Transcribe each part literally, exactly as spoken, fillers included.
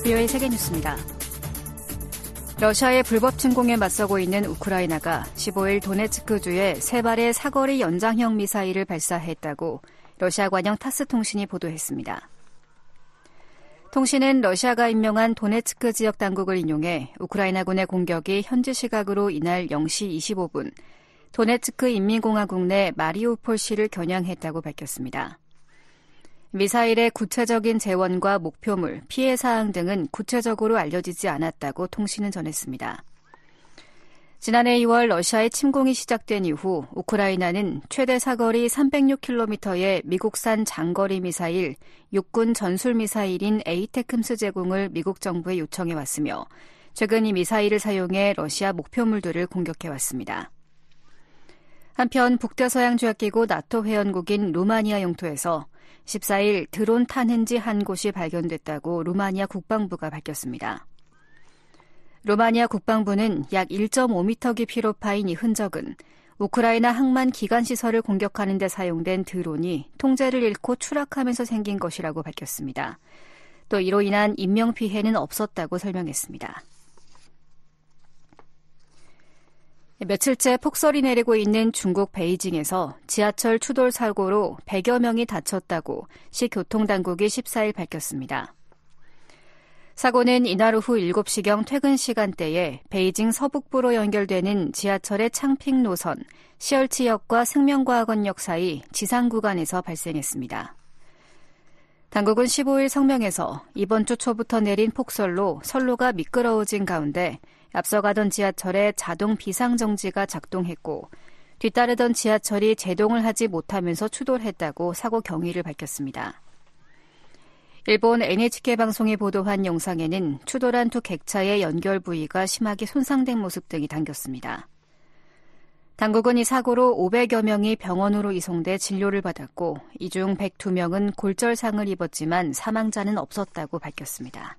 브이오에이 세계뉴스입니다. 러시아의 불법 침공에 맞서고 있는 우크라이나가 십오일 도네츠크주에 세 발의 사거리 연장형 미사일을 발사했다고 러시아 관영 타스 통신이 보도했습니다. 통신은 러시아가 임명한 도네츠크 지역 당국을 인용해 우크라이나군의 공격이 현지 시각으로 이날 영시 이십오분 도네츠크 인민공화국 내 마리우폴시를 겨냥했다고 밝혔습니다. 미사일의 구체적인 재원과 목표물, 피해 사항 등은 구체적으로 알려지지 않았다고 통신은 전했습니다. 지난해 이월 러시아의 침공이 시작된 이후 우크라이나는 최대 사거리 삼백육 킬로미터의 미국산 장거리 미사일, 육군 전술 미사일인 에이테크엠스 제공을 미국 정부에 요청해 왔으며 최근 이 미사일을 사용해 러시아 목표물들을 공격해 왔습니다. 한편 북대서양조약기구 나토 회원국인 루마니아 영토에서 십사일 드론 탄흔지 한 곳이 발견됐다고 루마니아 국방부가 밝혔습니다. 루마니아 국방부는 약 일 점 오 미터 깊이로 파인 이 흔적은 우크라이나 항만 기관시설을 공격하는 데 사용된 드론이 통제를 잃고 추락하면서 생긴 것이라고 밝혔습니다. 또 이로 인한 인명피해는 없었다고 설명했습니다. 며칠째 폭설이 내리고 있는 중국 베이징에서 지하철 추돌 사고로 백여 명이 다쳤다고 시 교통당국이 십사일 밝혔습니다. 사고는 이날 오후 일곱 시경 퇴근 시간대에 베이징 서북부로 연결되는 지하철의 창핑 노선 시얼치역과 생명과학원역 사이 지상 구간에서 발생했습니다. 당국은 십오일 성명에서 이번 주 초부터 내린 폭설로 선로가 미끄러워진 가운데 앞서가던 지하철의 자동 비상정지가 작동했고 뒤따르던 지하철이 제동을 하지 못하면서 추돌했다고 사고 경위를 밝혔습니다. 일본 엔에이치케이 방송이 보도한 영상에는 추돌한 두 객차의 연결 부위가 심하게 손상된 모습 등이 담겼습니다. 당국은 이 사고로 오백여 명이 병원으로 이송돼 진료를 받았고 이 중 백이 명은 골절상을 입었지만 사망자는 없었다고 밝혔습니다.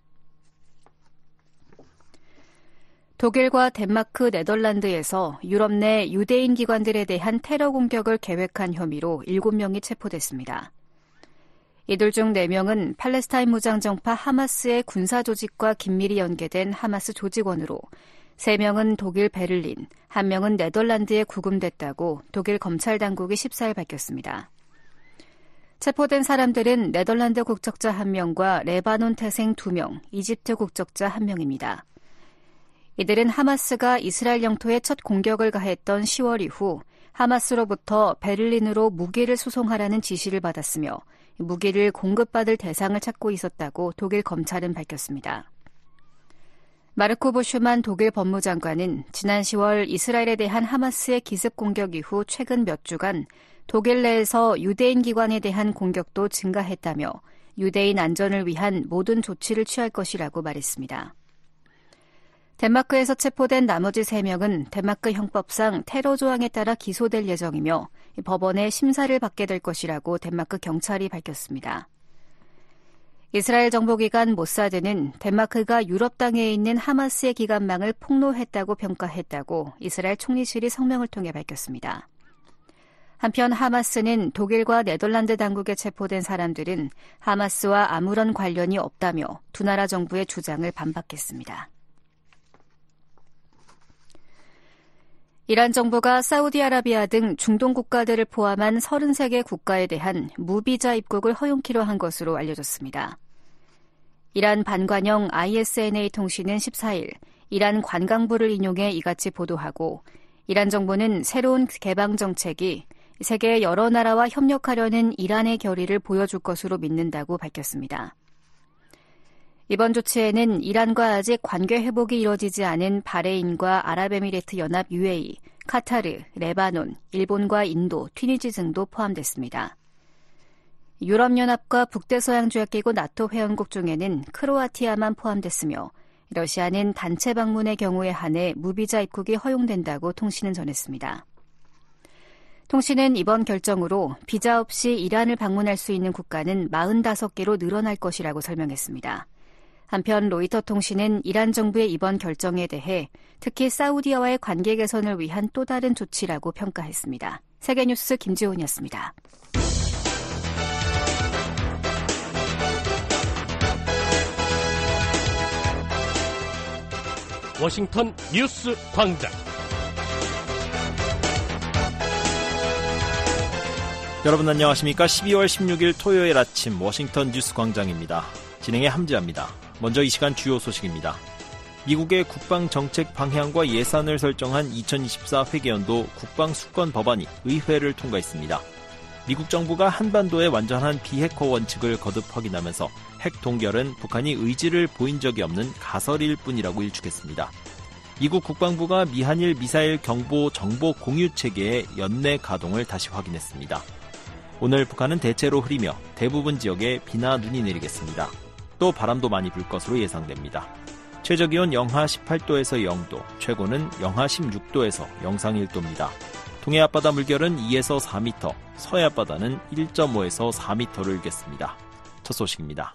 독일과 덴마크, 네덜란드에서 유럽 내 유대인 기관들에 대한 테러 공격을 계획한 혐의로 일곱 명이 체포됐습니다. 이들 중 네 명은 팔레스타인 무장정파 하마스의 군사 조직과 긴밀히 연계된 하마스 조직원으로 세 명은 독일 베를린, 한 명은 네덜란드에 구금됐다고 독일 검찰 당국이 십사일 밝혔습니다. 체포된 사람들은 네덜란드 국적자 한 명과 레바논 태생 두 명, 이집트 국적자 한 명입니다. 이들은 하마스가 이스라엘 영토에 첫 공격을 가했던 시월 이후 하마스로부터 베를린으로 무기를 수송하라는 지시를 받았으며 무기를 공급받을 대상을 찾고 있었다고 독일 검찰은 밝혔습니다. 마르코 부슈만 독일 법무장관은 지난 시월 이스라엘에 대한 하마스의 기습 공격 이후 최근 몇 주간 독일 내에서 유대인 기관에 대한 공격도 증가했다며 유대인 안전을 위한 모든 조치를 취할 것이라고 말했습니다. 덴마크에서 체포된 나머지 세 명은 덴마크 형법상 테러 조항에 따라 기소될 예정이며 법원에 심사를 받게 될 것이라고 덴마크 경찰이 밝혔습니다. 이스라엘 정보기관 모사드는 덴마크가 유럽 땅에 있는 하마스의 기관망을 폭로했다고 평가했다고 이스라엘 총리실이 성명을 통해 밝혔습니다. 한편 하마스는 독일과 네덜란드 당국에 체포된 사람들은 하마스와 아무런 관련이 없다며 두 나라 정부의 주장을 반박했습니다. 이란 정부가 사우디아라비아 등 중동 국가들을 포함한 서른세 개 국가에 대한 무비자 입국을 허용키로 한 것으로 알려졌습니다. 이란 반관영 아이에스엔에이 통신은 십사일 이란 관광부를 인용해 이같이 보도하고 이란 정부는 새로운 개방 정책이 세계의 여러 나라와 협력하려는 이란의 결의를 보여줄 것으로 믿는다고 밝혔습니다. 이번 조치에는 이란과 아직 관계 회복이 이뤄지지 않은 바레인과 아랍에미레이트 연합 유에이, 카타르, 레바논, 일본과 인도, 튀니지 등도 포함됐습니다. 유럽연합과 북대서양조약기구 나토 회원국 중에는 크로아티아만 포함됐으며 러시아는 단체 방문의 경우에 한해 무비자 입국이 허용된다고 통신은 전했습니다. 통신은 이번 결정으로 비자 없이 이란을 방문할 수 있는 국가는 사십오 개로 늘어날 것이라고 설명했습니다. 한편 로이터 통신은 이란 정부의 이번 결정에 대해 특히 사우디와의 관계 개선을 위한 또 다른 조치라고 평가했습니다. 세계뉴스 김지훈이었습니다. 워싱턴 뉴스 광장. 여러분 안녕하십니까? 십이월 십육일 토요일 아침 워싱턴 뉴스 광장입니다. 진행의 함지아입니다. 먼저 이 시간 주요 소식입니다. 미국의 국방정책 방향과 예산을 설정한 이천이십사 회계연도 국방수권 법안이 의회를 통과했습니다. 미국 정부가 한반도의 완전한 비핵화 원칙을 거듭 확인하면서 핵 동결은 북한이 의지를 보인 적이 없는 가설일 뿐이라고 일축했습니다. 미국 국방부가 미한일 미사일 경보 정보 공유 체계의 연내 가동을 다시 확인했습니다. 오늘 북한은 대체로 흐리며 대부분 지역에 비나 눈이 내리겠습니다. 또 바람도 많이 불 것으로 예상됩니다. 최저기온 영하 십팔도에서 영도, 최고는 영하 십육도에서 영상 일도입니다. 동해 앞바다 물결은 이에서 사 미터, 서해 앞바다는 일 점 오에서 사 미터를 일겠습니다. 첫 소식입니다.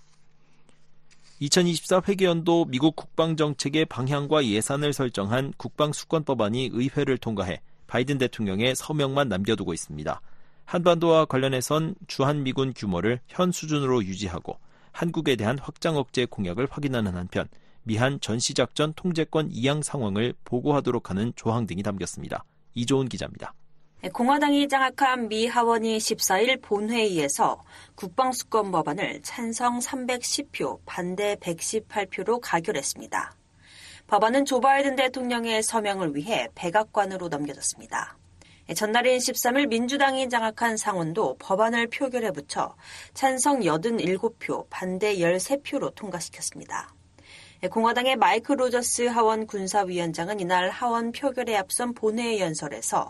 이천이십사 회계연도 미국 국방정책의 방향과 예산을 설정한 국방수권법안이 의회를 통과해 바이든 대통령의 서명만 남겨두고 있습니다. 한반도와 관련해선 주한미군 규모를 현 수준으로 유지하고 한국에 대한 확장 억제 공약을 확인하는 한편 미한 전시작전 통제권 이양 상황을 보고하도록 하는 조항 등이 담겼습니다. 이조은 기자입니다. 공화당이 장악한 미 하원이 십사일 본회의에서 국방수권 법안을 찬성 삼백십표, 반대 백십팔표로 가결했습니다. 법안은 조 바이든 대통령의 서명을 위해 백악관으로 넘겨졌습니다. 전날인 십삼일 민주당이 장악한 상원도 법안을 표결에 붙여 찬성 팔십칠표, 반대 십삼표로 통과시켰습니다. 공화당의 마이크 로저스 하원 군사위원장은 이날 하원 표결에 앞선 본회의 연설에서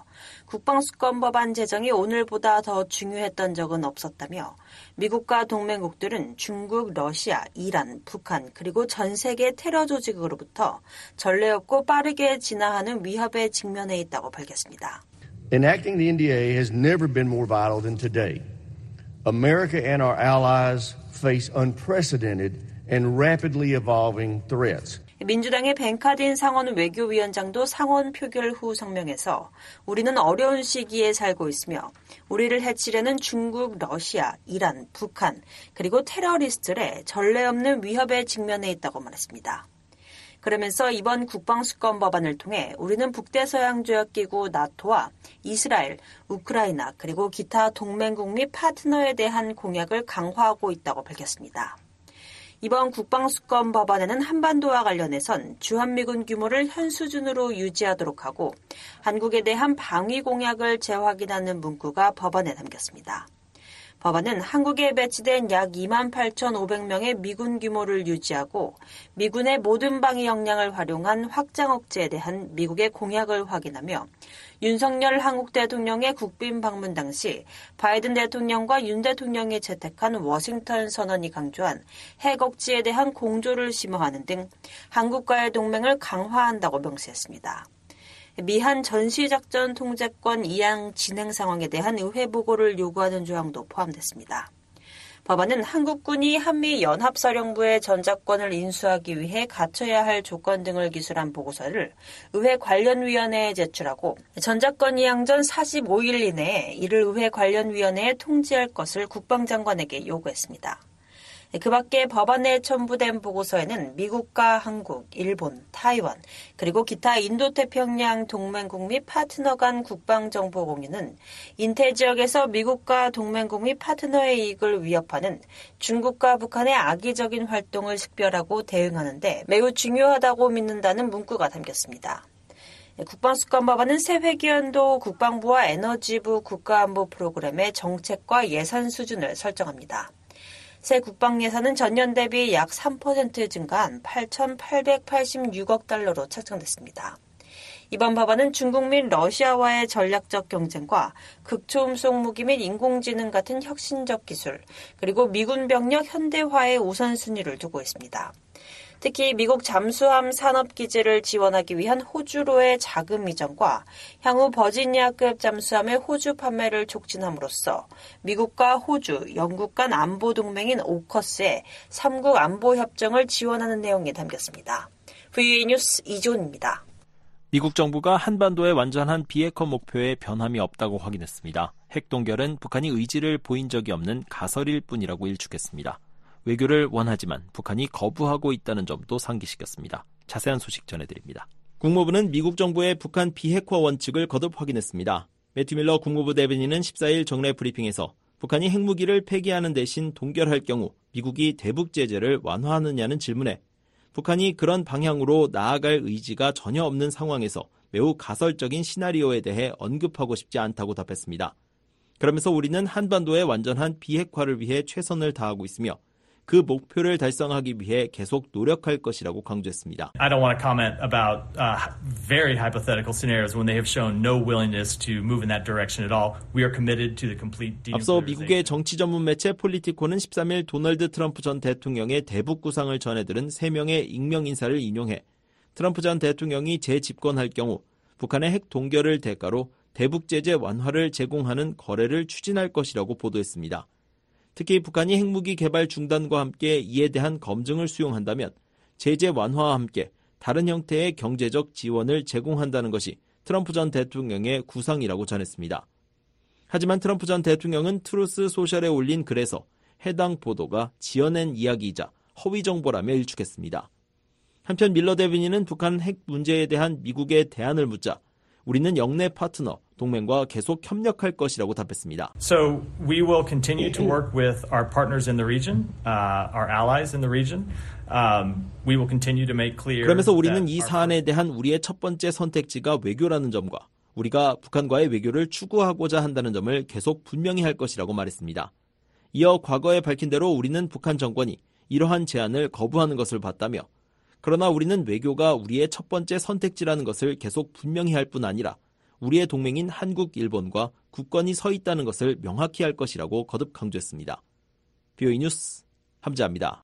국방수권 법안 제정이 오늘보다 더 중요했던 적은 없었다며 미국과 동맹국들은 중국, 러시아, 이란, 북한 그리고 전 세계 테러 조직으로부터 전례 없고 빠르게 진화하는 위협에 직면해 있다고 밝혔습니다. Enacting the N D A has never been more vital than today. America and our allies face unprecedented and rapidly evolving threats. 민주당의 벤카딘 상원 외교위원장도 상원 표결 후 성명에서 우리는 어려운 시기에 살고 있으며 우리를 해치려는 중국, 러시아, 이란, 북한 그리고 테러리스트들의 전례 없는 위협에 직면해 있다고 말했습니다. 그러면서 이번 국방수권 법안을 통해 우리는 북대서양조약기구 나토와 이스라엘, 우크라이나 그리고 기타 동맹국 및 파트너에 대한 공약을 강화하고 있다고 밝혔습니다. 이번 국방수권 법안에는 한반도와 관련해선 주한미군 규모를 현 수준으로 유지하도록 하고 한국에 대한 방위 공약을 재확인하는 문구가 법안에 담겼습니다. 법안은 한국에 배치된 약 이만 팔천오백 명의 미군 규모를 유지하고 미군의 모든 방위 역량을 활용한 확장 억제에 대한 미국의 공약을 확인하며 윤석열 한국 대통령의 국빈 방문 당시 바이든 대통령과 윤 대통령이 채택한 워싱턴 선언이 강조한 핵 억지에 대한 공조를 심어하는 등 한국과의 동맹을 강화한다고 명시했습니다. 미한 전시작전 통제권 이양 진행 상황에 대한 의회 보고를 요구하는 조항도 포함됐습니다. 법안은 한국군이 한미 연합사령부의 전작권을 인수하기 위해 갖춰야 할 조건 등을 기술한 보고서를 의회 관련위원회에 제출하고 전작권 이양 전 사십오일 이내에 이를 의회 관련위원회에 통지할 것을 국방장관에게 요구했습니다. 그 밖에 법안에 첨부된 보고서에는 미국과 한국, 일본, 타이완, 그리고 기타 인도태평양 동맹국 및 파트너 간 국방정보 공유는 인태 지역에서 미국과 동맹국 및 파트너의 이익을 위협하는 중국과 북한의 악의적인 활동을 식별하고 대응하는 데 매우 중요하다고 믿는다는 문구가 담겼습니다. 국방수권 법안은 새 회계연도 국방부와 에너지부 국가안보 프로그램의 정책과 예산 수준을 설정합니다. 새 국방 예산은 전년 대비 약 삼 퍼센트 증가한 팔천팔백팔십육억 달러로 책정됐습니다. 이번 법안은 중국 및 러시아와의 전략적 경쟁과 극초음속 무기 및 인공지능 같은 혁신적 기술, 그리고 미군 병력 현대화의 우선순위를 두고 있습니다. 특히 미국 잠수함 산업기지를 지원하기 위한 호주로의 자금 이전과 향후 버지니아급 잠수함의 호주 판매를 촉진함으로써 미국과 호주, 영국 간 안보 동맹인 오커스의 삼국 안보 협정을 지원하는 내용이 담겼습니다. 브이오에이 뉴스 이조은입니다. 미국 정부가 한반도의 완전한 비핵화 목표에 변함이 없다고 확인했습니다. 핵 동결은 북한이 의지를 보인 적이 없는 가설일 뿐이라고 일축했습니다. 외교를 원하지만 북한이 거부하고 있다는 점도 상기시켰습니다. 자세한 소식 전해드립니다. 국무부는 미국 정부의 북한 비핵화 원칙을 거듭 확인했습니다. 매튜 밀러 국무부 대변인은 십사일 정례 브리핑에서 북한이 핵무기를 폐기하는 대신 동결할 경우 미국이 대북 제재를 완화하느냐는 질문에 북한이 그런 방향으로 나아갈 의지가 전혀 없는 상황에서 매우 가설적인 시나리오에 대해 언급하고 싶지 않다고 답했습니다. 그러면서 우리는 한반도의 완전한 비핵화를 위해 최선을 다하고 있으며 그 목표를 달성하기 위해 계속 노력할 것이라고 강조했습니다. I don't want to comment about uh, very hypothetical scenarios when they have shown no willingness to move in that direction at all. We are committed to the complete denuclearization. 앞서 미국의 정치 전문 매체 폴리티코는 십삼일 도널드 트럼프 전 대통령의 대북 구상을 전해들은 세 명의 익명 인사를 인용해 트럼프 전 대통령이 재집권할 경우 북한의 핵 동결을 대가로 대북 제재 완화를 제공하는 거래를 추진할 것이라고 보도했습니다. 특히 북한이 핵무기 개발 중단과 함께 이에 대한 검증을 수용한다면 제재 완화와 함께 다른 형태의 경제적 지원을 제공한다는 것이 트럼프 전 대통령의 구상이라고 전했습니다. 하지만 트럼프 전 대통령은 트루스 소셜에 올린 글에서 해당 보도가 지어낸 이야기이자 허위 정보라며 일축했습니다. 한편 밀러 대변인은 북한 핵 문제에 대한 미국의 대안을 묻자 우리는 영내 파트너, 동맹과 계속 협력할 것이라고 답했습니다. So we will continue to work with our partners in the region, uh, our allies in the region. Um, we will continue to make clear. 그러면서 우리는 이 사안에 대한 우리의 첫 번째 선택지가 외교라는 점과 우리가 북한과의 외교를 추구하고자 한다는 점을 계속 분명히 할 것이라고 말했습니다. 이어 과거에 밝힌 대로 우리는 북한 정권이 이러한 제안을 거부하는 것을 봤다며 그러나 우리는 외교가 우리의 첫 번째 선택지라는 것을 계속 분명히 할 뿐 아니라 우리의 동맹인 한국, 일본과 굳건히 서 있다는 것을 명확히 할 것이라고 거듭 강조했습니다. 비오이 뉴스 함재합니다.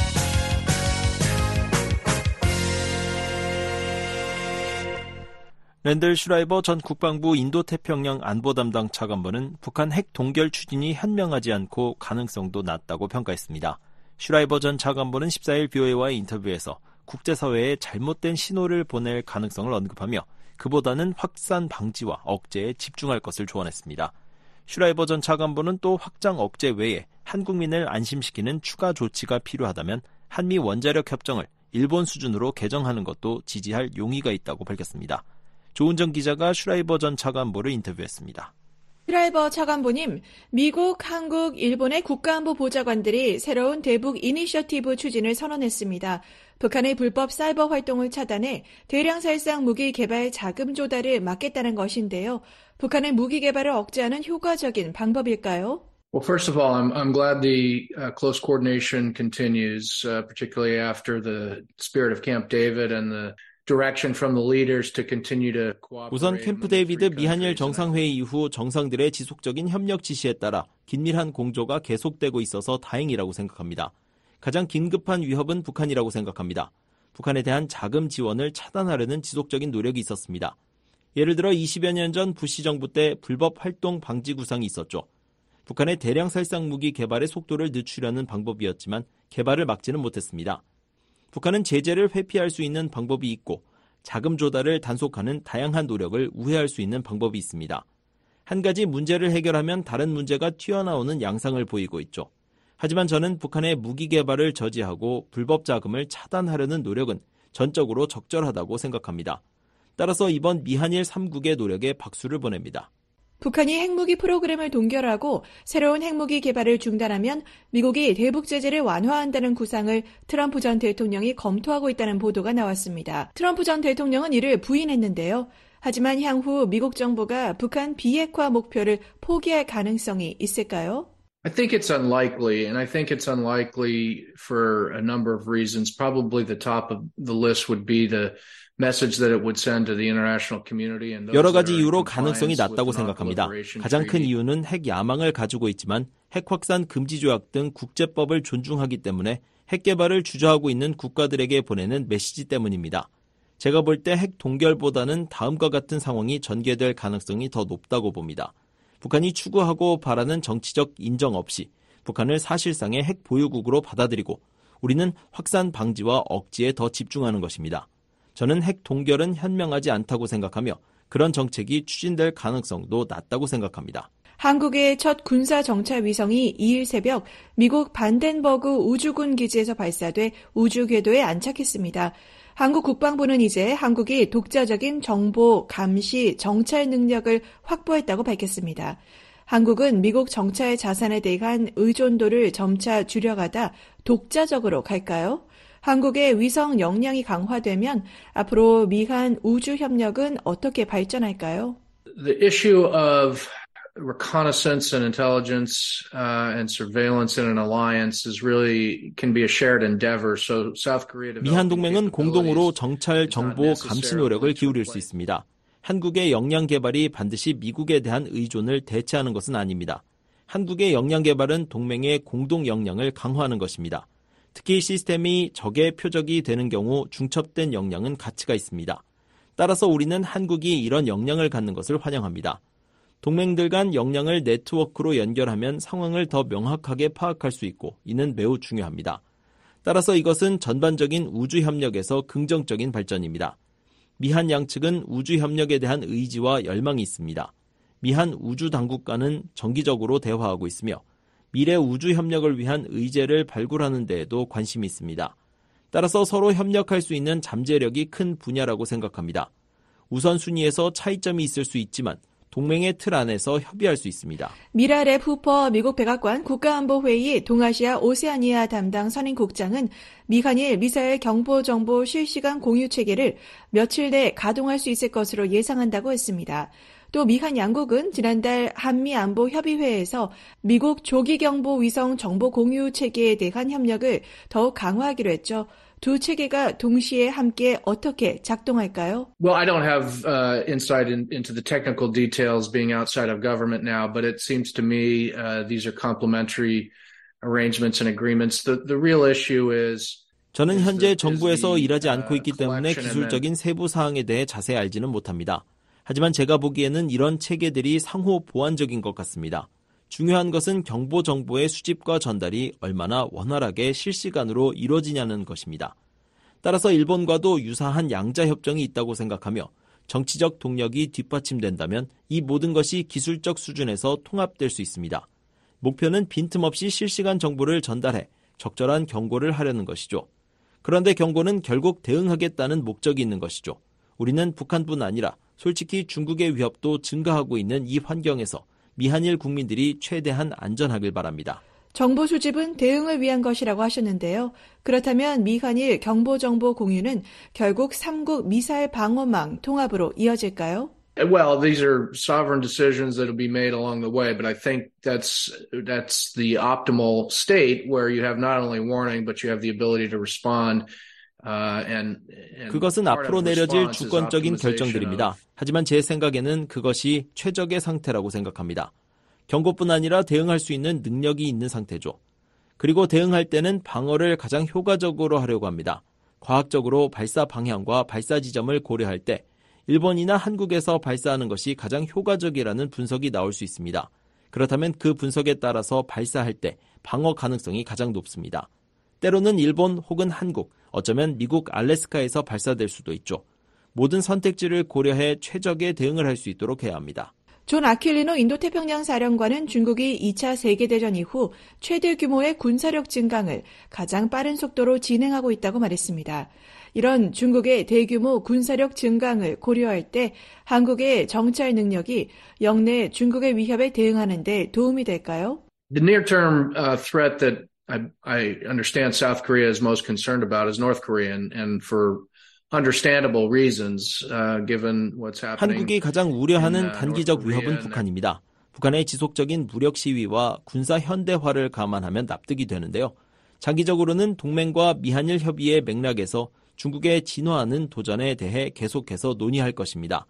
랜들 슈라이버 전 국방부 인도태평양 안보담당 차관보는 북한 핵 동결 추진이 현명하지 않고 가능성도 낮다고 평가했습니다. 슈라이버 전 차관보는 십사일 비오에이와의 인터뷰에서 국제사회에 잘못된 신호를 보낼 가능성을 언급하며 그보다는 확산 방지와 억제에 집중할 것을 조언했습니다. 슈라이버 전 차관보는 또 확장 억제 외에 한국민을 안심시키는 추가 조치가 필요하다면 한미 원자력 협정을 일본 수준으로 개정하는 것도 지지할 용의가 있다고 밝혔습니다. 조은정 기자가 슈라이버 전 차관보를 인터뷰했습니다. 슈라이버 차관보님, 미국, 한국, 일본의 국가안보 보좌관들이 새로운 대북 이니셔티브 추진을 선언했습니다. 북한의 불법 사이버 활동을 차단해 대량 살상 무기 개발 자금 조달을 막겠다는 것인데요. 북한의 무기 개발을 억제하는 효과적인 방법일까요? Well, first of all, I'm, I'm glad the uh, close coordination continues, uh, particularly after the spirit of Camp David and the direction from the leaders to continue to cooperate. 우선 캠프 데이비드 미한일 정상회의 이후 정상들의 지속적인 협력 지시에 따라 긴밀한 공조가 계속되고 있어서 다행이라고 생각합니다. 가장 긴급한 위협은 북한이라고 생각합니다. 북한에 대한 자금 지원을 차단하려는 지속적인 노력이 있었습니다. 예를 들어 이십여 년 전 부시 정부 때 불법 활동 방지 구상이 있었죠. 북한의 대량 살상 무기 개발의 속도를 늦추려는 방법이었지만 개발을 막지는 못했습니다. 북한은 제재를 회피할 수 있는 방법이 있고 자금 조달을 단속하는 다양한 노력을 우회할 수 있는 방법이 있습니다. 한 가지 문제를 해결하면 다른 문제가 튀어나오는 양상을 보이고 있죠. 하지만 저는 북한의 무기 개발을 저지하고 불법 자금을 차단하려는 노력은 전적으로 적절하다고 생각합니다. 따라서 이번 미한일 삼 국의 노력에 박수를 보냅니다. 북한이 핵무기 프로그램을 동결하고 새로운 핵무기 개발을 중단하면 미국이 대북 제재를 완화한다는 구상을 트럼프 전 대통령이 검토하고 있다는 보도가 나왔습니다. 트럼프 전 대통령은 이를 부인했는데요. 하지만 향후 미국 정부가 북한 비핵화 목표를 포기할 가능성이 있을까요? I think it's unlikely, and I think it's unlikely for a number of reasons. Probably the top of the list would be the message that it would send to the international community and those 여러 가지 that are in 이유로 가능성이 compliance 낮다고 with 생각합니다. non-proliferation 가장 큰 treaty. 이유는 핵 야망을 가지고 있지만 핵 확산 금지 조약 등 국제법을 존중하기 때문에 핵 개발을 주저하고 있는 국가들에게 보내는 메시지 때문입니다. 제가 볼 때 핵 동결보다는 다음과 같은 상황이 전개될 가능성이 더 높다고 봅니다. 북한이 추구하고 바라는 정치적 인정 없이 북한을 사실상의 핵 보유국으로 받아들이고 우리는 확산 방지와 억지에 더 집중하는 것입니다. 저는 핵 동결은 현명하지 않다고 생각하며 그런 정책이 추진될 가능성도 낮다고 생각합니다. 한국의 첫 군사 정찰 위성이 이일 새벽 미국 반덴버그 우주군 기지에서 발사돼 우주 궤도에 안착했습니다. 한국 국방부는 이제 한국이 독자적인 정보, 감시, 정찰 능력을 확보했다고 밝혔습니다. 한국은 미국 정찰 자산에 대한 의존도를 점차 줄여가다 독자적으로 갈까요? 한국의 위성 역량이 강화되면 앞으로 미한 우주 협력은 어떻게 발전할까요? The issue of reconnaissance and intelligence uh, and surveillance in an alliance is really can be a shared endeavor. So South Korea 미한 동맹은 공동으로 정찰, 정보, 감시 노력을 기울일 수 있습니다. 한국의 역량 개발이 반드시 미국에 대한 의존을 대체하는 것은 아닙니다. 한국의 역량 개발은 동맹의 공동 역량을 강화하는 것입니다. 특히 시스템이 적의 표적이 되는 경우 중첩된 역량은 가치가 있습니다. 따라서 우리는 한국이 이런 역량을 갖는 것을 환영합니다. 동맹들 간 역량을 네트워크로 연결하면 상황을 더 명확하게 파악할 수 있고 이는 매우 중요합니다. 따라서 이것은 전반적인 우주 협력에서 긍정적인 발전입니다. 미한 양측은 우주 협력에 대한 의지와 열망이 있습니다. 미한 우주 당국과는 정기적으로 대화하고 있으며 미래 우주 협력을 위한 의제를 발굴하는 데에도 관심이 있습니다. 따라서 서로 협력할 수 있는 잠재력이 큰 분야라고 생각합니다. 우선순위에서 차이점이 있을 수 있지만 동맹의 틀 안에서 협의할 수 있습니다. 미라랩 후퍼 미국 백악관 국가안보회의 동아시아 오세아니아 담당 선임국장은 미한일 미사일 경보정보 실시간 공유 체계를 며칠 내 가동할 수 있을 것으로 예상한다고 했습니다. 또 미한 양국은 지난달 한미안보협의회에서 미국 조기경보 위성 정보 공유 체계에 대한 협력을 더욱 강화하기로 했죠. 두 체계가 동시에 함께 어떻게 작동할까요? Well, I don't have uh, insight in, into the technical details being outside of government now, but it seems to me uh, these are complementary arrangements and agreements. The, the real issue is 저는 현재 정부에서 일하지 않고 있기 때문에 기술적인 세부 사항에 대해 자세히 알지는 못합니다. 하지만 제가 보기에는 이런 체계들이 상호 보완적인 것 같습니다. 중요한 것은 경보 정보의 수집과 전달이 얼마나 원활하게 실시간으로 이루어지냐는 것입니다. 따라서 일본과도 유사한 양자 협정이 있다고 생각하며 정치적 동력이 뒷받침된다면 이 모든 것이 기술적 수준에서 통합될 수 있습니다. 목표는 빈틈없이 실시간 정보를 전달해 적절한 경고를 하려는 것이죠. 그런데 경고는 결국 대응하겠다는 목적이 있는 것이죠. 우리는 북한뿐 아니라 솔직히 중국의 위협도 증가하고 있는 이 환경에서 미한일 국민들이 최대한 안전하길 바랍니다. 정보 수집은 대응을 위한 것이라고 하셨는데요. 그렇다면 미한일 경보정보 공유는 결국 삼국 미사일 방어망 통합으로 이어질까요? Well, these are sovereign decisions that will be made along the way, but I think that's that's the optimal state where you have not only warning, but you have the ability to respond. Uh, and, and 그것은 앞으로 내려질 주권적인 결정들입니다. 하지만 제 생각에는 그것이 최적의 상태라고 생각합니다. 경고뿐 아니라 대응할 수 있는 능력이 있는 상태죠. 그리고 대응할 때는 방어를 가장 효과적으로 하려고 합니다. 과학적으로 발사 방향과 발사 지점을 고려할 때 일본이나 한국에서 발사하는 것이 가장 효과적이라는 분석이 나올 수 있습니다. 그렇다면 그 분석에 따라서 발사할 때 방어 가능성이 가장 높습니다. 때로는 일본 혹은 한국, 어쩌면 미국 알래스카에서 발사될 수도 있죠. 모든 선택지를 고려해 최적의 대응을 할 수 있도록 해야 합니다. 존 아킬리노 인도태평양 사령관은 중국이 이 차 세계대전 이후 최대 규모의 군사력 증강을 가장 빠른 속도로 진행하고 있다고 말했습니다. 이런 중국의 대규모 군사력 증강을 고려할 때 한국의 정찰 능력이 영내 중국의 위협에 대응하는 데 도움이 될까요? The near-term uh, threat that I, I understand South Korea is most concerned about is North Korea, and, and for understandable reasons, uh, given what's happening. 한국이 가장 우려하는 단기적 위협은 북한입니다. 북한의 지속적인 무력 시위와 군사 현대화를 감안하면 납득이 되는데요. 장기적으로는 동맹과 미한일 협의의 맥락에서 중국의 진화하는 도전에 대해 계속해서 논의할 것입니다.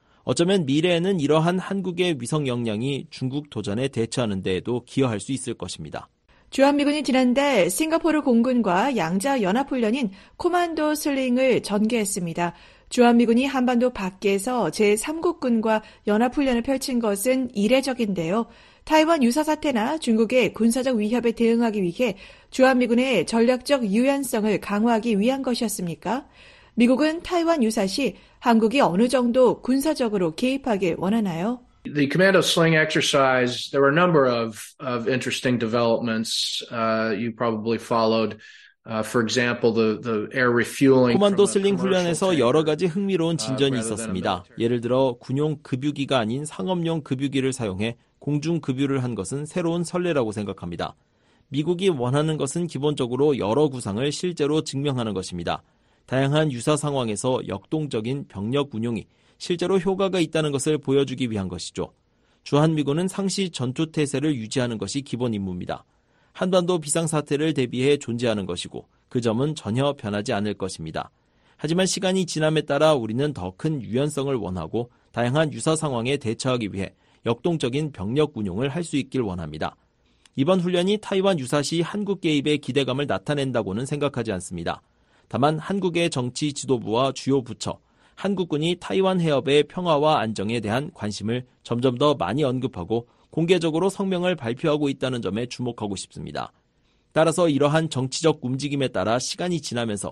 어쩌면 미래에는 이러한 한국의 위성 역량이 중국 도전에 대처하는 데에도 기여할 수 있을 것입니다. 주한미군이 지난달 싱가포르 공군과 양자 연합훈련인 코만도 슬링을 전개했습니다. 주한미군이 한반도 밖에서 제삼국군과 연합훈련을 펼친 것은 이례적인데요. 타이완 유사 사태나 중국의 군사적 위협에 대응하기 위해 주한미군의 전략적 유연성을 강화하기 위한 것이었습니까? 미국은 타이완 유사 시 한국이 어느 정도 군사적으로 개입하길 원하나요? The Commando Sling exercise, there were a number of, of interesting developments uh, you probably followed Uh, for example, the, the air refueling. 코만도 슬링 훈련에서 여러 가지 흥미로운 진전이 있었습니다. 예를 들어 군용 급유기가 아닌 상업용 급유기를 사용해 공중 급유를 한 것은 새로운 선례라고 생각합니다. 미국이 원하는 것은 기본적으로 여러 구상을 실제로 증명하는 것입니다. 다양한 유사 상황에서 역동적인 병력 운용이 실제로 효과가 있다는 것을 보여주기 위한 것이죠. 주한미군은 상시 전투태세를 유지하는 것이 기본 임무입니다. 한반도 비상사태를 대비해 존재하는 것이고 그 점은 전혀 변하지 않을 것입니다. 하지만 시간이 지남에 따라 우리는 더 큰 유연성을 원하고 다양한 유사 상황에 대처하기 위해 역동적인 병력 운용을 할 수 있길 원합니다. 이번 훈련이 타이완 유사시 한국 개입의 기대감을 나타낸다고는 생각하지 않습니다. 다만 한국의 정치 지도부와 주요 부처, 한국군이 타이완 해협의 평화와 안정에 대한 관심을 점점 더 많이 언급하고 공개적으로 성명을 발표하고 있다는 점에 주목하고 싶습니다. 따라서 이러한 정치적 움직임에 따라 시간이 지나면서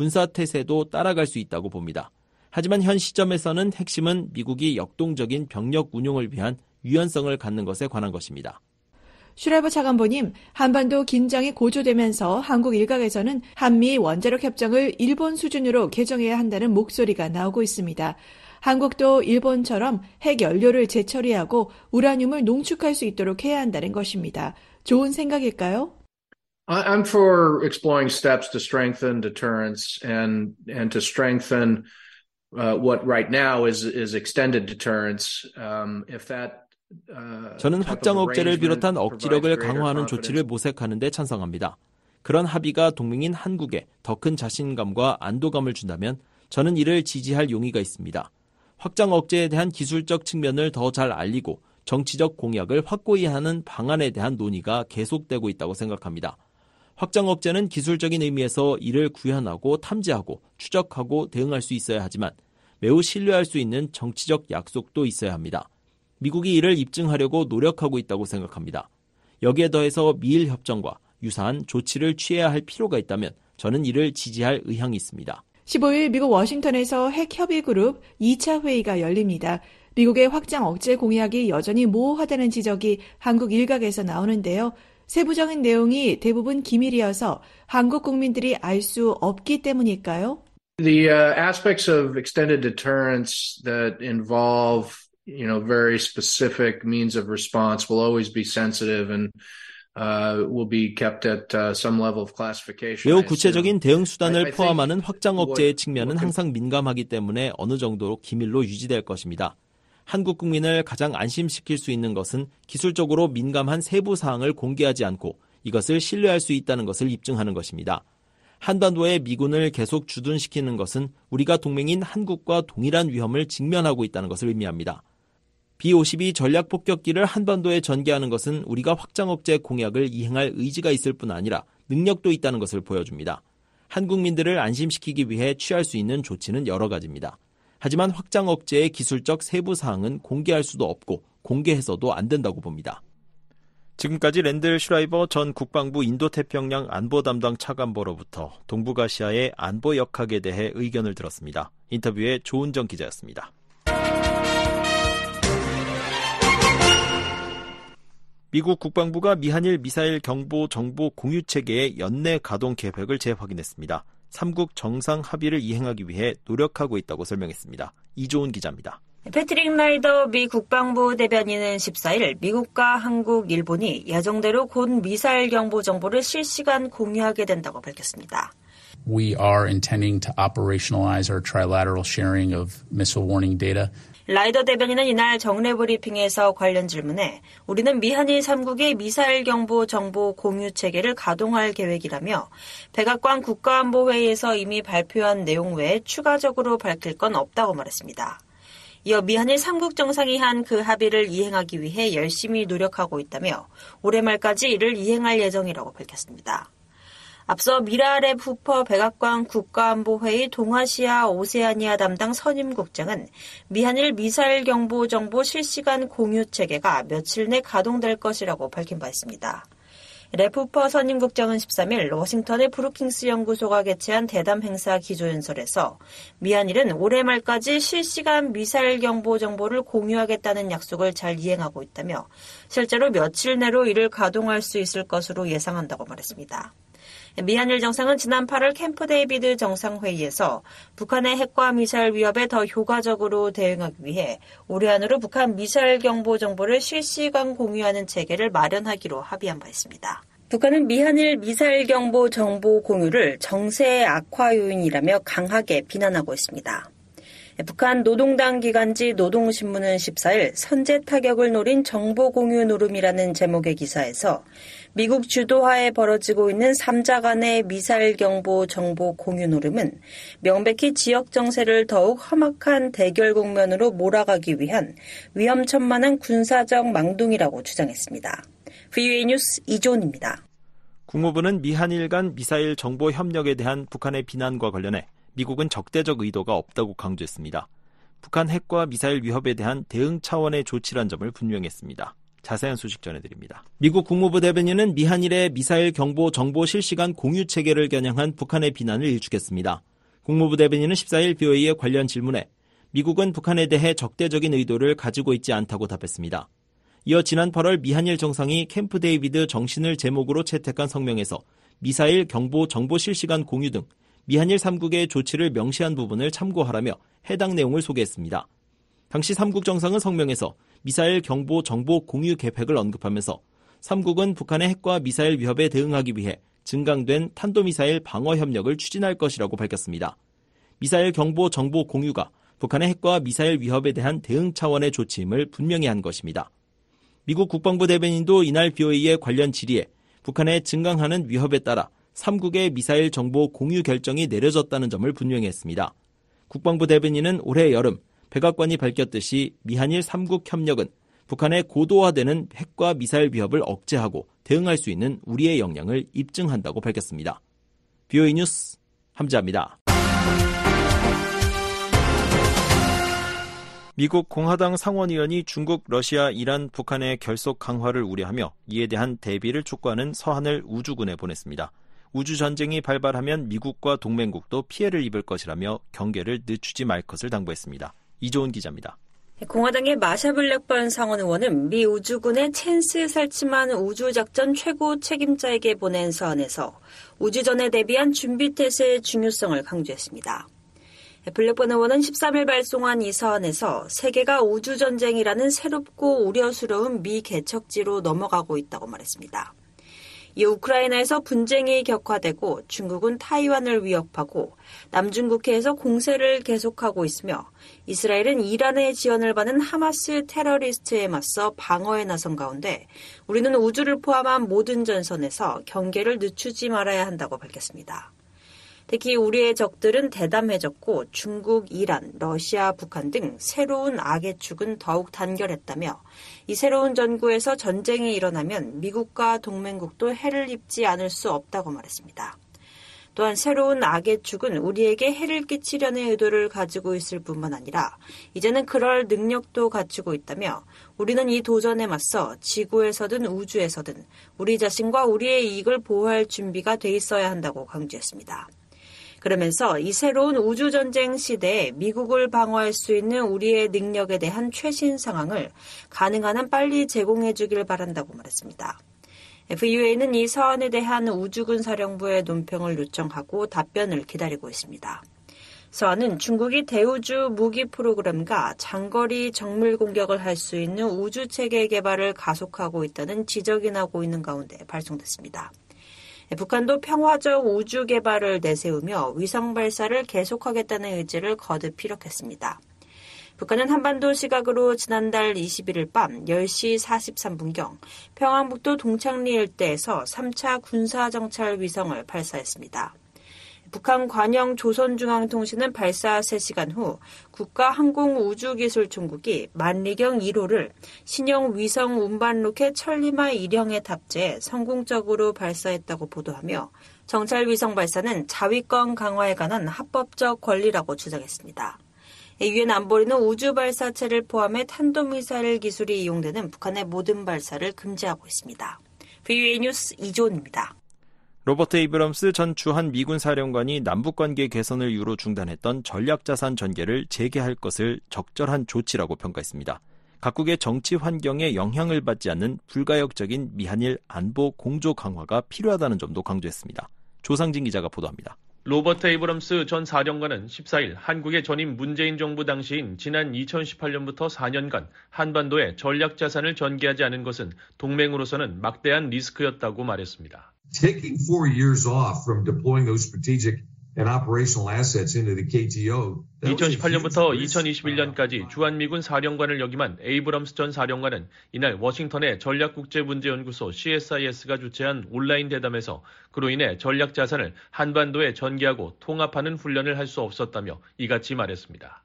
군사태세도 따라갈 수 있다고 봅니다. 하지만 현 시점에서는 핵심은 미국이 역동적인 병력 운용을 위한 유연성을 갖는 것에 관한 것입니다. 슈라이버 차관보님, 한반도 긴장이 고조되면서 한국 일각에서는 한미 원자력 협정을 일본 수준으로 개정해야 한다는 목소리가 나오고 있습니다. 한국도 일본처럼 핵 연료를 재처리하고 우라늄을 농축할 수 있도록 해야 한다는 것입니다. 좋은 생각일까요? I'm for exploring steps to strengthen deterrence and and to strengthen uh, what right now is is extended deterrence. Um, if that 저는 확장 억제를 비롯한 억지력을 강화하는 조치를 모색하는 데 찬성합니다. 그런 합의가 동맹인 한국에 더 큰 자신감과 안도감을 준다면 저는 이를 지지할 용의가 있습니다. 확장 억제에 대한 기술적 측면을 더 잘 알리고 정치적 공약을 확고히 하는 방안에 대한 논의가 계속되고 있다고 생각합니다. 확장 억제는 기술적인 의미에서 이를 구현하고 탐지하고 추적하고 대응할 수 있어야 하지만 매우 신뢰할 수 있는 정치적 약속도 있어야 합니다. 미국이 이를 입증하려고 노력하고 있다고 생각합니다. 여기에 더해서 미일 협정과 유사한 조치를 취해야 할 필요가 있다면 저는 이를 지지할 의향이 있습니다. 십오일 미국 워싱턴에서 핵협의그룹 이 차 회의가 열립니다. 미국의 확장 억제 공약이 여전히 모호하다는 지적이 한국 일각에서 나오는데요. 세부적인 내용이 대부분 기밀이어서 한국 국민들이 알 수 없기 때문일까요? The uh, aspects of extended deterrence that involve you know, very specific means of response will always be sensitive and uh, will be kept at uh, some level of classification. 매우 구체적인 대응 수단을 포함하는 확장 억제의 측면은 항상 민감하기 때문에 어느 정도로 기밀로 유지될 것입니다. 한국 국민을 가장 안심시킬 수 있는 것은 기술적으로 민감한 세부 사항을 공개하지 않고 이것을 신뢰할 수 있다는 것을 입증하는 것입니다. 한반도에 미군을 계속 주둔시키는 것은 우리가 동맹인 한국과 동일한 위험을 직면하고 있다는 것을 의미합니다. 비 오십이 전략폭격기를 한반도에 전개하는 것은 우리가 확장 억제 공약을 이행할 의지가 있을 뿐 아니라 능력도 있다는 것을 보여줍니다. 한국민들을 안심시키기 위해 취할 수 있는 조치는 여러 가지입니다. 하지만 확장 억제의 기술적 세부 사항은 공개할 수도 없고 공개해서도 안 된다고 봅니다. 지금까지 랜들 슈라이버 전 국방부 인도태평양 안보 담당 차관보로부터 동북아시아의 안보 역학에 대해 의견을 들었습니다. 인터뷰의 조은정 기자였습니다. 미국 국방부가 미한일 미사일 경보 정보 공유 체계의 연내 가동 계획을 재확인했습니다. 삼국 정상 합의를 이행하기 위해 노력하고 있다고 설명했습니다. 이조은 기자입니다. 패트릭 라이더 미 국방부 대변인은 십사일 미국과 한국, 일본이 예정대로 곧 미사일 경보 정보를 실시간 공유하게 된다고 밝혔습니다. We are intending to operationalize our trilateral sharing of missile warning data. 라이더 대변인은 이날 정례 브리핑에서 관련 질문에 우리는 미한일 삼국의 미사일 경보 정보 공유 체계를 가동할 계획이라며 백악관 국가안보회의에서 이미 발표한 내용 외에 추가적으로 밝힐 건 없다고 말했습니다. 이어 미한일 삼국 정상이 한 그 합의를 이행하기 위해 열심히 노력하고 있다며 올해 말까지 이를 이행할 예정이라고 밝혔습니다. 앞서 미라랩 후퍼 백악관 국가안보회의 동아시아 오세아니아 담당 선임국장은 미한일 미사일 경보 정보 실시간 공유 체계가 며칠 내 가동될 것이라고 밝힌 바 있습니다. 랩후퍼 선임국장은 십삼일 워싱턴의 브루킹스 연구소가 개최한 대담 행사 기조연설에서 미한일은 올해 말까지 실시간 미사일 경보 정보를 공유하겠다는 약속을 잘 이행하고 있다며 실제로 며칠 내로 이를 가동할 수 있을 것으로 예상한다고 말했습니다. 미한일 정상은 지난 팔월 캠프 데이비드 정상회의에서 북한의 핵과 미사일 위협에 더 효과적으로 대응하기 위해 올해 안으로 북한 미사일 경보 정보를 실시간 공유하는 체계를 마련하기로 합의한 바 있습니다. 북한은 미한일 미사일 경보 정보 공유를 정세의 악화 요인이라며 강하게 비난하고 있습니다. 북한 노동당 기관지 노동신문은 십사일 선제 타격을 노린 정보 공유 노름이라는 제목의 기사에서 미국 주도하에 벌어지고 있는 삼자 간의 미사일 경보 정보 공유 노름은 명백히 지역 정세를 더욱 험악한 대결 국면으로 몰아가기 위한 위험천만한 군사적 망동이라고 주장했습니다. 브이오에이 뉴스 이조은입니다. 국무부는 미한일 간 미사일 정보 협력에 대한 북한의 비난과 관련해 미국은 적대적 의도가 없다고 강조했습니다. 북한 핵과 미사일 위협에 대한 대응 차원의 조치란 점을 분명히 했습니다. 자세한 소식 전해드립니다. 미국 국무부 대변인은 미한일의 미사일 경보 정보 실시간 공유 체계를 겨냥한 북한의 비난을 일축했습니다. 국무부 대변인은 십사일 브이오에이의 관련 질문에 미국은 북한에 대해 적대적인 의도를 가지고 있지 않다고 답했습니다. 이어 지난 팔월 미한일 정상이 캠프 데이비드 정신을 제목으로 채택한 성명에서 미사일 경보 정보 실시간 공유 등 미한일 삼국의 조치를 명시한 부분을 참고하라며 해당 내용을 소개했습니다. 당시 삼국 정상은 성명에서 미사일 경보 정보 공유 계획을 언급하면서 삼국은 북한의 핵과 미사일 위협에 대응하기 위해 증강된 탄도미사일 방어 협력을 추진할 것이라고 밝혔습니다. 미사일 경보 정보 공유가 북한의 핵과 미사일 위협에 대한 대응 차원의 조치임을 분명히 한 것입니다. 미국 국방부 대변인도 이날 브이오에이의 관련 질의에 북한의 증강하는 위협에 따라 삼국의 미사일 정보 공유 결정이 내려졌다는 점을 분명히 했습니다. 국방부 대변인은 올해 여름 백악관이 밝혔듯이 미한일 삼국 협력은 북한의 고도화되는 핵과 미사일 위협을 억제하고 대응할 수 있는 우리의 역량을 입증한다고 밝혔습니다. 브이오에이 뉴스 함지아입니다. 미국 공화당 상원의원이 중국, 러시아, 이란, 북한의 결속 강화를 우려하며 이에 대한 대비를 촉구하는 서한을 우주군에 보냈습니다. 우주전쟁이 발발하면 미국과 동맹국도 피해를 입을 것이라며 경계를 늦추지 말 것을 당부했습니다. 이조은 기자입니다. 공화당의 마샤 블랙번 상원 의원은 미 우주군의 챈스 살치만 우주작전 최고 책임자에게 보낸 서한에서 우주전에 대비한 준비태세의 중요성을 강조했습니다. 블랙번 의원은 십삼일 발송한 이 서한에서 세계가 우주전쟁이라는 새롭고 우려스러운 미개척지로 넘어가고 있다고 말했습니다. 이 우크라이나에서 분쟁이 격화되고 중국은 타이완을 위협하고 남중국해에서 공세를 계속하고 있으며 이스라엘은 이란의 지원을 받는 하마스 테러리스트에 맞서 방어에 나선 가운데 우리는 우주를 포함한 모든 전선에서 경계를 늦추지 말아야 한다고 밝혔습니다. 특히 우리의 적들은 대담해졌고 중국, 이란, 러시아, 북한 등 새로운 악의 축은 더욱 단결했다며 이 새로운 전구에서 전쟁이 일어나면 미국과 동맹국도 해를 입지 않을 수 없다고 말했습니다. 또한 새로운 악의 축은 우리에게 해를 끼치려는 의도를 가지고 있을 뿐만 아니라 이제는 그럴 능력도 갖추고 있다며 우리는 이 도전에 맞서 지구에서든 우주에서든 우리 자신과 우리의 이익을 보호할 준비가 돼 있어야 한다고 강조했습니다. 그러면서 이 새로운 우주전쟁 시대에 미국을 방어할 수 있는 우리의 능력에 대한 최신 상황을 가능한 한 빨리 제공해 주길 바란다고 말했습니다. 브이오에이는 이 서한에 대한 우주군 사령부의 논평을 요청하고 답변을 기다리고 있습니다. 서한은 중국이 대우주 무기 프로그램과 장거리 정밀 공격을 할 수 있는 우주체계 개발을 가속하고 있다는 지적이 나오고 있는 가운데 발송됐습니다. 북한도 평화적 우주 개발을 내세우며 위성 발사를 계속하겠다는 의지를 거듭 피력했습니다. 북한은 한반도 시각으로 지난달 이십일일 밤 열시 사십삼분경 평안북도 동창리 일대에서 삼차 군사정찰 위성을 발사했습니다. 북한 관영 조선중앙통신은 발사 세 시간 후 국가항공우주기술총국이 만리경 일 호를 신형 위성 운반 로켓 천리마 일형에 탑재해 성공적으로 발사했다고 보도하며 정찰 위성 발사는 자위권 강화에 관한 합법적 권리라고 주장했습니다. 유엔 안보리는 우주 발사체를 포함해 탄도미사일 기술이 이용되는 북한의 모든 발사를 금지하고 있습니다. 브이오에이 뉴스 이조은입니다. 로버트 에이브럼스 전 주한 미군 사령관이 남북관계 개선을 이유로 중단했던 전략자산 전개를 재개할 것을 적절한 조치라고 평가했습니다. 각국의 정치 환경에 영향을 받지 않는 불가역적인 미한일 안보 공조 강화가 필요하다는 점도 강조했습니다. 조상진 기자가 보도합니다. 로버트 에이브럼스 전 사령관은 십사일 한국의 전임 문재인 정부 당시인 지난 이천십팔년부터 사년간 한반도에 전략 자산을 전개하지 않은 것은 동맹으로서는 막대한 리스크였다고 말했습니다. Taking four years off from deploying those strategic and operational assets into the 케이티오. 이천십팔년부터 이천이십일년까지 주한미군 사령관을 역임한 에이브럼스 전 사령관은 이날 워싱턴의 전략국제문제연구소 씨에스아이에스가 주최한 온라인 대담에서 그로 인해 전략 자산을 한반도에 전개하고 통합하는 훈련을 할 수 없었다며 이같이 말했습니다.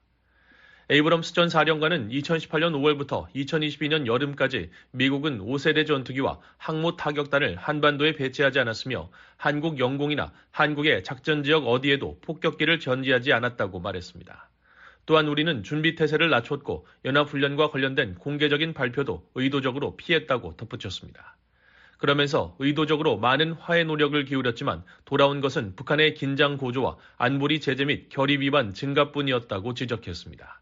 에이브럼스 전 사령관은 이천십팔년 오월부터 이천이십이년 여름까지 미국은 오세대 전투기와 항모 타격단을 한반도에 배치하지 않았으며 한국 영공이나 한국의 작전지역 어디에도 폭격기를 견지하지 않았다고 말했습니다. 또한 우리는 준비태세를 낮췄고 연합훈련과 관련된 공개적인 발표도 의도적으로 피했다고 덧붙였습니다. 그러면서 의도적으로 많은 화해 노력을 기울였지만 돌아온 것은 북한의 긴장 고조와 안보리 제재 및 결의 위반 증가뿐이었다고 지적했습니다.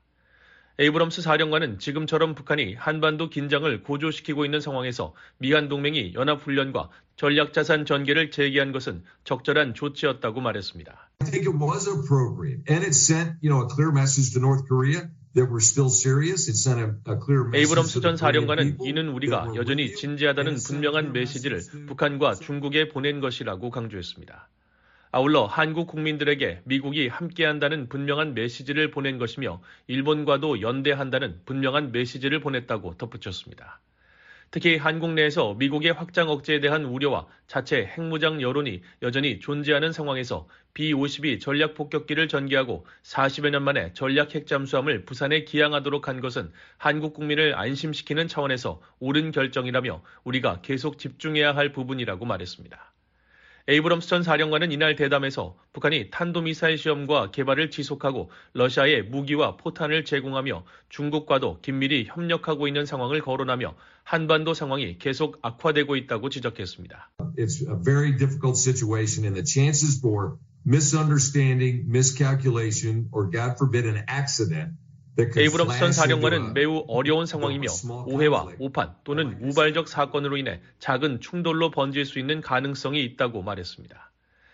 에이브럼스 사령관은 지금처럼 북한이 한반도 긴장을 고조시키고 있는 상황에서 미한 동맹이 연합훈련과 전략자산 전개를 재개한 것은 적절한 조치였다고 말했습니다. I think it was appropriate, and it sent, you know, a clear message to North Korea that we're still serious. It sent a, a clear message. 에이브럼스 전 사령관은 이는 우리가 여전히 진지하다는 분명한 메시지를 북한과 중국에 보낸 것이라고 강조했습니다. 아울러 한국 국민들에게 미국이 함께한다는 분명한 메시지를 보낸 것이며 일본과도 연대한다는 분명한 메시지를 보냈다고 덧붙였습니다. 특히 한국 내에서 미국의 확장 억제에 대한 우려와 자체 핵무장 여론이 여전히 존재하는 상황에서 비 오십이 전략 폭격기를 전개하고 사십여 년 만에 전략 핵 잠수함을 부산에 기항하도록 한 것은 한국 국민을 안심시키는 차원에서 옳은 결정이라며 우리가 계속 집중해야 할 부분이라고 말했습니다. 에이브럼스 전 사령관은 이날 대담에서 북한이 탄도미사일 시험과 개발을 지속하고 러시아에 무기와 포탄을 제공하며 중국과도 긴밀히 협력하고 있는 상황을 거론하며 한반도 상황이 계속 악화되고 있다고 지적했습니다. It's a very difficult situation and the chances for misunderstanding, miscalculation, or God forbid an accident. 에이브럼스 전 사령관은 매우 어려운 상황이며 오해와 오판 또는 우발적 사건으로 인해 작은 충돌로 번질 수 있는 가능성이 있다고 말했습니다.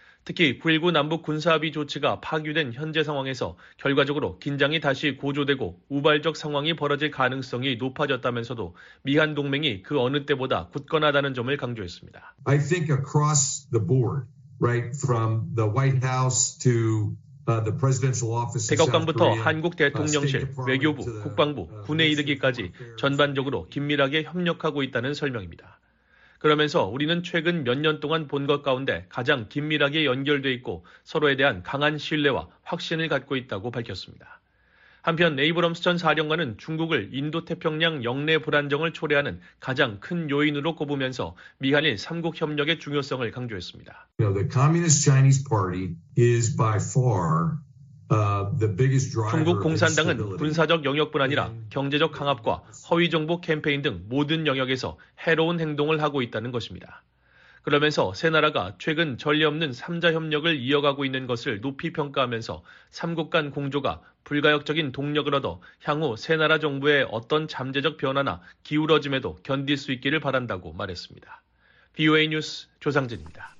특히 구일구 남북 군사합의 조치가 파기된 현재 상황에서 결과적으로 긴장이 다시 고조되고 우발적 상황이 벌어질 가능성이 높아졌다면서도 미한 동맹이 그 어느 때보다 굳건하다는 점을 강조했습니다. I think across the board, right, from the White House to 백악관부터 한국 대통령실, 외교부, 국방부, 군에 이르기까지 전반적으로 긴밀하게 협력하고 있다는 설명입니다. 그러면서 우리는 최근 몇 년 동안 본 것 가운데 가장 긴밀하게 연결돼 있고 서로에 대한 강한 신뢰와 확신을 갖고 있다고 밝혔습니다. 한편 에이브럼스 전 사령관은 중국을 인도태평양 영내 불안정을 초래하는 가장 큰 요인으로 꼽으면서 미한일 삼국 협력의 중요성을 강조했습니다. You know, the Communist Chinese Party is by far uh, the biggest driver. 중국 공산당은 군사적 영역뿐 아니라 경제적 강압과 허위 정보 캠페인 등 모든 영역에서 해로운 행동을 하고 있다는 것입니다. 그러면서 세 나라가 최근 전례 없는 삼자 협력을 이어가고 있는 것을 높이 평가하면서 삼국 간 공조가 불가역적인 동력을 얻어 향후 세 나라 정부의 어떤 잠재적 변화나 기울어짐에도 견딜 수 있기를 바란다고 말했습니다. 비오에이 뉴스 조상진입니다.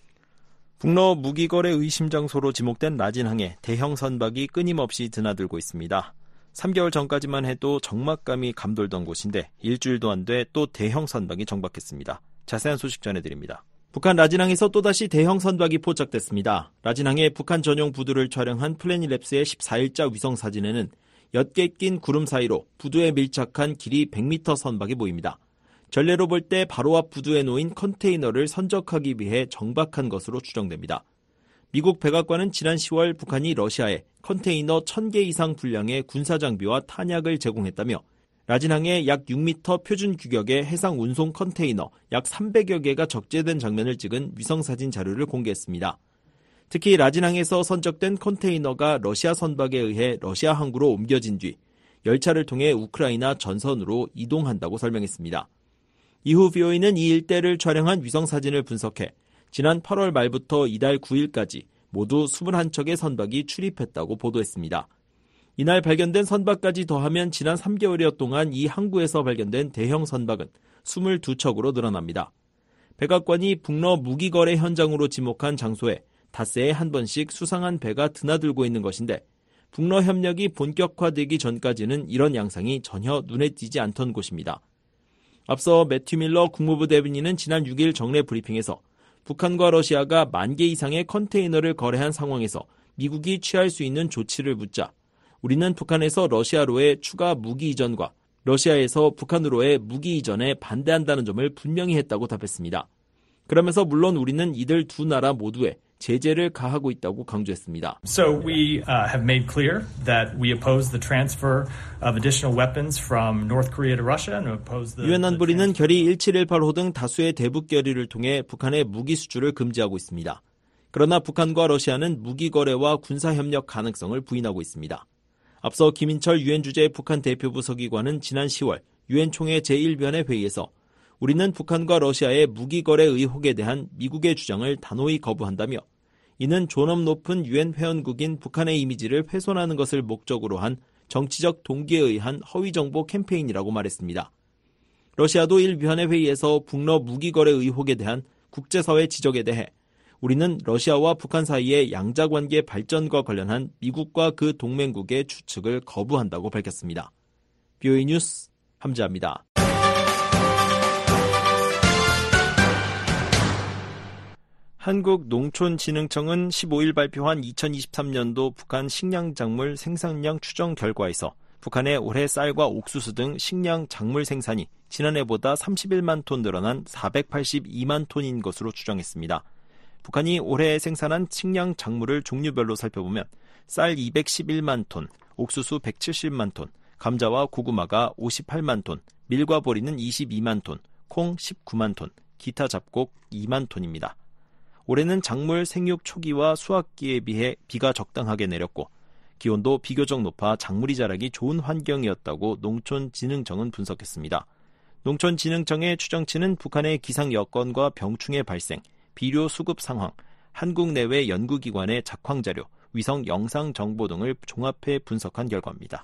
북러 무기거래 의심 장소로 지목된 라진항에 대형 선박이 끊임없이 드나들고 있습니다. 삼 개월 전까지만 해도 적막감이 감돌던 곳인데 일주일도 안 돼 또 대형 선박이 정박했습니다. 자세한 소식 전해드립니다. 북한 라진항에서 또다시 대형 선박이 포착됐습니다. 라진항에 북한 전용 부두를 촬영한 플래닛랩스의 십사일자 위성사진에는 옅게 낀 구름 사이로 부두에 밀착한 길이 백 미터 선박이 보입니다. 전례로 볼 때 바로 앞 부두에 놓인 컨테이너를 선적하기 위해 정박한 것으로 추정됩니다. 미국 백악관은 지난 시월 북한이 러시아에 컨테이너 천 개 이상 분량의 군사장비와 탄약을 제공했다며 라진항에 약 육 미터 표준 규격의 해상 운송 컨테이너 약 삼백여 개가 적재된 장면을 찍은 위성사진 자료를 공개했습니다. 특히 라진항에서 선적된 컨테이너가 러시아 선박에 의해 러시아 항구로 옮겨진 뒤 열차를 통해 우크라이나 전선으로 이동한다고 설명했습니다. 이후 비오이는 이 일대를 촬영한 위성사진을 분석해 지난 팔월 말부터 이달 구일까지 모두 이십일 척의 선박이 출입했다고 보도했습니다. 이날 발견된 선박까지 더하면 지난 삼 개월여 동안 이 항구에서 발견된 대형 선박은 이십이 척으로 늘어납니다. 백악관이 북러 무기거래 현장으로 지목한 장소에 닷새에 한 번씩 수상한 배가 드나들고 있는 것인데 북러 협력이 본격화되기 전까지는 이런 양상이 전혀 눈에 띄지 않던 곳입니다. 앞서 매튜 밀러 국무부 대변인은 지난 육 일 정례 브리핑에서 북한과 러시아가 만 개 이상의 컨테이너를 거래한 상황에서 미국이 취할 수 있는 조치를 묻자 우리는 북한에서 러시아로의 추가 무기 이전과 러시아에서 북한으로의 무기 이전에 반대한다는 점을 분명히 했다고 답했습니다. 그러면서 물론 우리는 이들 두 나라 모두에 제재를 가하고 있다고 강조했습니다. So we uh, have made clear that we oppose the transfer of additional weapons from North Korea to Russia and oppose the 유엔 안보리는 결의 일칠일팔 호 등 다수의 대북 결의를 통해 북한의 무기 수출을 금지하고 있습니다. 그러나 북한과 러시아는 무기 거래와 군사 협력 가능성을 부인하고 있습니다. 앞서 김인철 유엔 주재 북한 대표부 서기관은 지난 시월 유엔 총회 제일 변의 회의에서 우리는 북한과 러시아의 무기 거래 의혹에 대한 미국의 주장을 단호히 거부한다며 이는 존엄 높은 유엔 회원국인 북한의 이미지를 훼손하는 것을 목적으로 한 정치적 동기에 의한 허위 정보 캠페인이라고 말했습니다. 러시아도 일 변의 회의에서 북러 무기 거래 의혹에 대한 국제사회 지적에 대해 우리는 러시아와 북한 사이의 양자관계 발전과 관련한 미국과 그 동맹국의 추측을 거부한다고 밝혔습니다. 비오이 뉴스 함지아입니다. 한국농촌진흥청은 십오 일 발표한 이천이십삼 년도 북한 식량작물 생산량 추정 결과에서 북한의 올해 쌀과 옥수수 등 식량 작물 생산이 지난해보다 삼십일만 톤 늘어난 사백팔십이만 톤인 것으로 추정했습니다. 북한이 올해 생산한 식량 작물을 종류별로 살펴보면 쌀 이백십일만 톤, 옥수수 백칠십만 톤, 감자와 고구마가 오십팔만 톤, 밀과 보리는 이십이만 톤, 콩 십구만 톤, 기타 잡곡 이만 톤입니다. 올해는 작물 생육 초기와 수확기에 비해 비가 적당하게 내렸고 기온도 비교적 높아 작물이 자라기 좋은 환경이었다고 농촌진흥청은 분석했습니다. 농촌진흥청의 추정치는 북한의 기상 여건과 병충해 발생, 비료 수급 상황, 한국 내외 연구기관의 작황 자료, 위성 영상 정보 등을 종합해 분석한 결과입니다.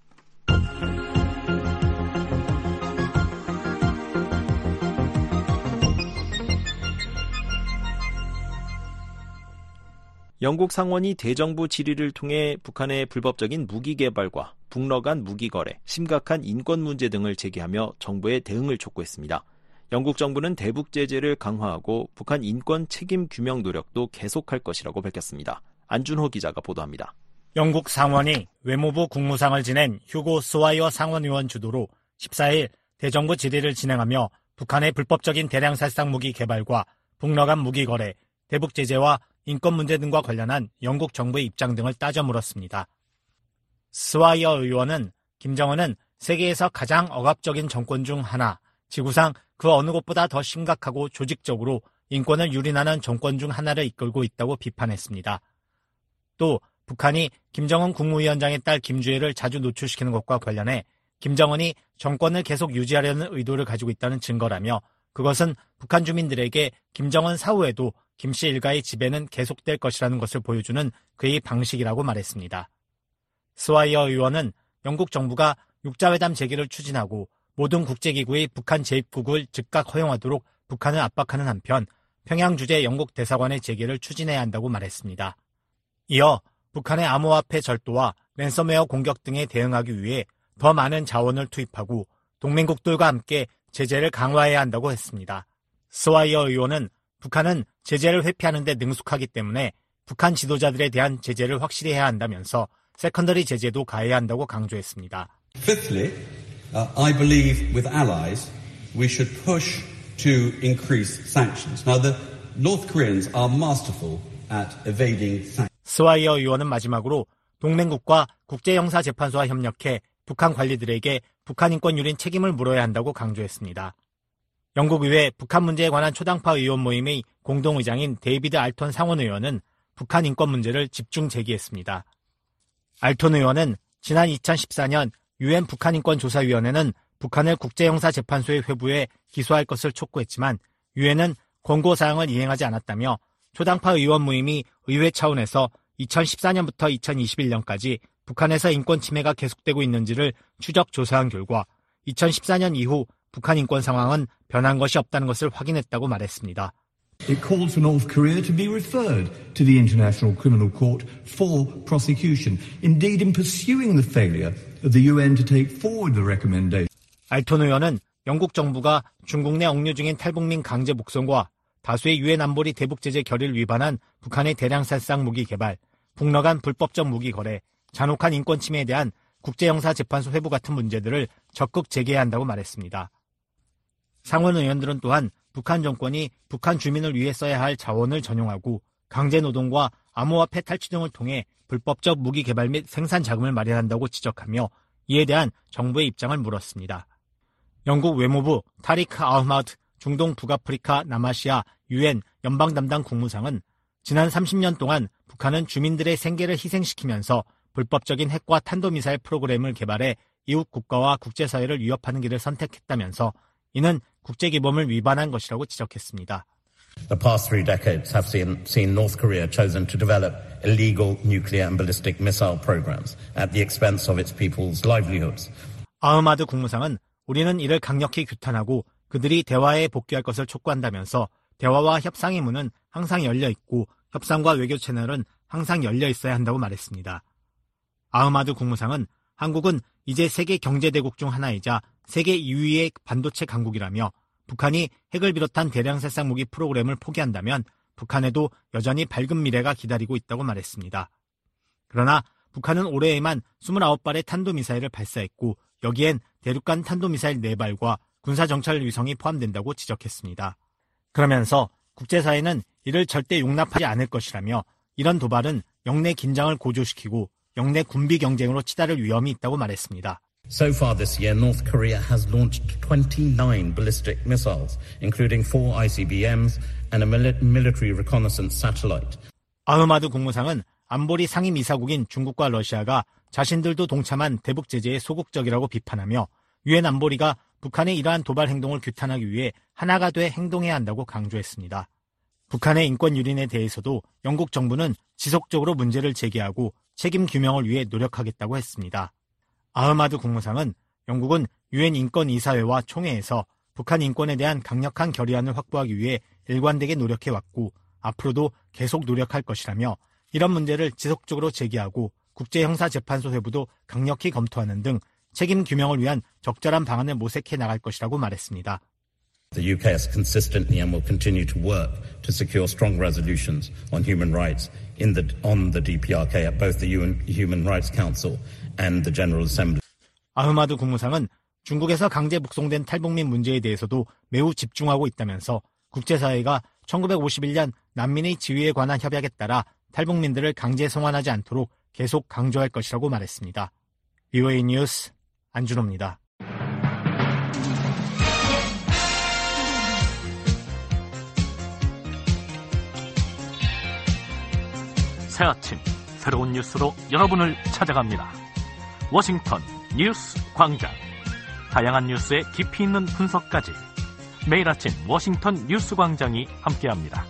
영국 상원이 대정부 질의를 통해 북한의 불법적인 무기 개발과 북러 간 무기 거래, 심각한 인권 문제 등을 제기하며 정부의 대응을 촉구했습니다. 영국 정부는 대북 제재를 강화하고 북한 인권 책임 규명 노력도 계속할 것이라고 밝혔습니다. 안준호 기자가 보도합니다. 영국 상원이 외무부 국무상을 지낸 휴고 스와이어 상원의원 주도로 십사 일 대정부 질의를 진행하며 북한의 불법적인 대량 살상 무기 개발과 북러 간 무기 거래, 대북 제재와 인권 문제 등과 관련한 영국 정부의 입장 등을 따져 물었습니다. 스와이어 의원은 김정은은 세계에서 가장 억압적인 정권 중 하나, 지구상 그 어느 곳보다 더 심각하고 조직적으로 인권을 유린하는 정권 중 하나를 이끌고 있다고 비판했습니다. 또 북한이 김정은 국무위원장의 딸 김주애를 자주 노출시키는 것과 관련해 김정은이 정권을 계속 유지하려는 의도를 가지고 있다는 증거라며 그것은 북한 주민들에게 김정은 사후에도 김씨 일가의 지배는 계속될 것이라는 것을 보여주는 그의 방식이라고 말했습니다. 스와이어 의원은 영국 정부가 육자회담 재개를 추진하고 모든 국제기구의 북한 재입국을 즉각 허용하도록 북한을 압박하는 한편 평양 주재 영국 대사관의 재개를 추진해야 한다고 말했습니다. 이어 북한의 암호화폐 절도와 랜섬웨어 공격 등에 대응하기 위해 더 많은 자원을 투입하고 동맹국들과 함께 제재를 강화해야 한다고 했습니다. 스와이어 의원은 북한은 제재를 회피하는 데 능숙하기 때문에 북한 지도자들에 대한 제재를 확실히 해야 한다면서 세컨더리 제재도 가해야 한다고 강조했습니다. Fifthly, uh, I believe with allies we should push to increase sanctions. Now the North Koreans are masterful at evading sanctions. 스와이어 의원은 마지막으로 동맹국과 국제형사재판소와 협력해 북한 관리들에게 북한 인권 유린 책임을 물어야 한다고 강조했습니다. 영국 의회 북한 문제에 관한 초당파 의원 모임의 공동의장인 데이비드 알톤 상원의원은 북한 인권 문제를 집중 제기했습니다. 알톤 의원은 지난 이천십사 년 유엔 북한인권조사위원회는 북한을 국제형사재판소에 회부해 기소할 것을 촉구했지만 유엔은 권고사항을 이행하지 않았다며 초당파 의원 모임이 의회 차원에서 이천십사 년부터 이천이십일 년까지 북한에서 인권 침해가 계속되고 있는지를 추적 조사한 결과 이천십사 년 이후 북한 인권 상황은 변한 것이 없다는 것을 확인했다고 말했습니다. It called for North Korea to be referred to the International Criminal Court for prosecution. Indeed, in pursuing the failure of the U N to take forward the recommendation. 알톤 의원은 영국 정부가 중국 내 억류 중인 탈북민 강제 복송과 다수의 유엔 안보리 대북 제재 결의를 위반한 북한의 대량살상 무기 개발, 북러 간 불법적 무기 거래, 잔혹한 인권 침해에 대한 국제형사재판소 회부 같은 문제들을 적극 제기해야 한다고 말했습니다. 상원 의원들은 또한 북한 정권이 북한 주민을 위해 써야 할 자원을 전용하고 강제노동과 암호화폐 탈취 등을 통해 불법적 무기 개발 및 생산 자금을 마련한다고 지적하며 이에 대한 정부의 입장을 물었습니다. 영국 외무부 타리크 아흐마드 중동 북아프리카 남아시아 유엔 연방 담당 국무상은 지난 삼십 년 동안 북한은 주민들의 생계를 희생시키면서 불법적인 핵과 탄도미사일 프로그램을 개발해 이웃 국가와 국제사회를 위협하는 길을 선택했다면서 이는 국제기범을 위반한 것이라고 지적했습니다. The past three decades have seen, seen North Korea chosen to develop illegal nuclear and ballistic missile programs at the expense of its people's livelihoods. 아흐마드 국무상은 우리는 이를 강력히 규탄하고 그들이 대화에 복귀할 것을 촉구한다면서 대화와 협상의 문은 항상 열려 있고 협상과 외교 채널은 항상 열려 있어야 한다고 말했습니다. 아흐마드 국무상은 한국은 이제 세계 경제대국 중 하나이자 세계 이 위의 반도체 강국이라며 북한이 핵을 비롯한 대량살상 무기 프로그램을 포기한다면 북한에도 여전히 밝은 미래가 기다리고 있다고 말했습니다. 그러나 북한은 올해에만 이십구 발의 탄도미사일을 발사했고 여기엔 대륙간 탄도미사일 네 발과 군사정찰 위성이 포함된다고 지적했습니다. 그러면서 국제사회는 이를 절대 용납하지 않을 것이라며 이런 도발은 영내 긴장을 고조시키고 영내 군비 경쟁으로 치달을 위험이 있다고 말했습니다. So far this year, North Korea has launched twenty-nine ballistic missiles, including four 아이씨비엠s and a military reconnaissance satellite. 아흐마드 국무상은 안보리 상임이사국인 중국과 러시아가 자신들도 동참한 대북 제재에 소극적이라고 비판하며 유엔 안보리가 북한의 이러한 도발 행동을 규탄하기 위해 하나가 돼 행동해야 한다고 강조했습니다. 북한의 인권 유린에 대해서도 영국 정부는 지속적으로 문제를 제기하고 책임 규명을 위해 노력하겠다고 했습니다. 아흐마드 국무상은 영국은 유엔 인권이사회와 총회에서 북한 인권에 대한 강력한 결의안을 확보하기 위해 일관되게 노력해왔고 앞으로도 계속 노력할 것이라며 이런 문제를 지속적으로 제기하고 국제형사재판소 회부도 강력히 검토하는 등 책임 규명을 위한 적절한 방안을 모색해 나갈 것이라고 말했습니다. The U K has consistently and will continue to work to secure strong resolutions on human rights in the, on the 디피아르케이 at both the Human Rights Council and the General Assembly. 아흐마드 국무상은 중국에서 강제 북송된 탈북민 문제에 대해서도 매우 집중하고 있다면서 국제사회가 천구백오십일 년 난민의 지위에 관한 협약에 따라 탈북민들을 강제 송환하지 않도록 계속 강조할 것이라고 말했습니다. 비오에이 뉴스 안준호입니다. 새 아침 새로운 뉴스로 여러분을 찾아갑니다. 워싱턴 뉴스 광장. 다양한 뉴스의 깊이 있는 분석까지 매일 아침 워싱턴 뉴스 광장이 함께합니다.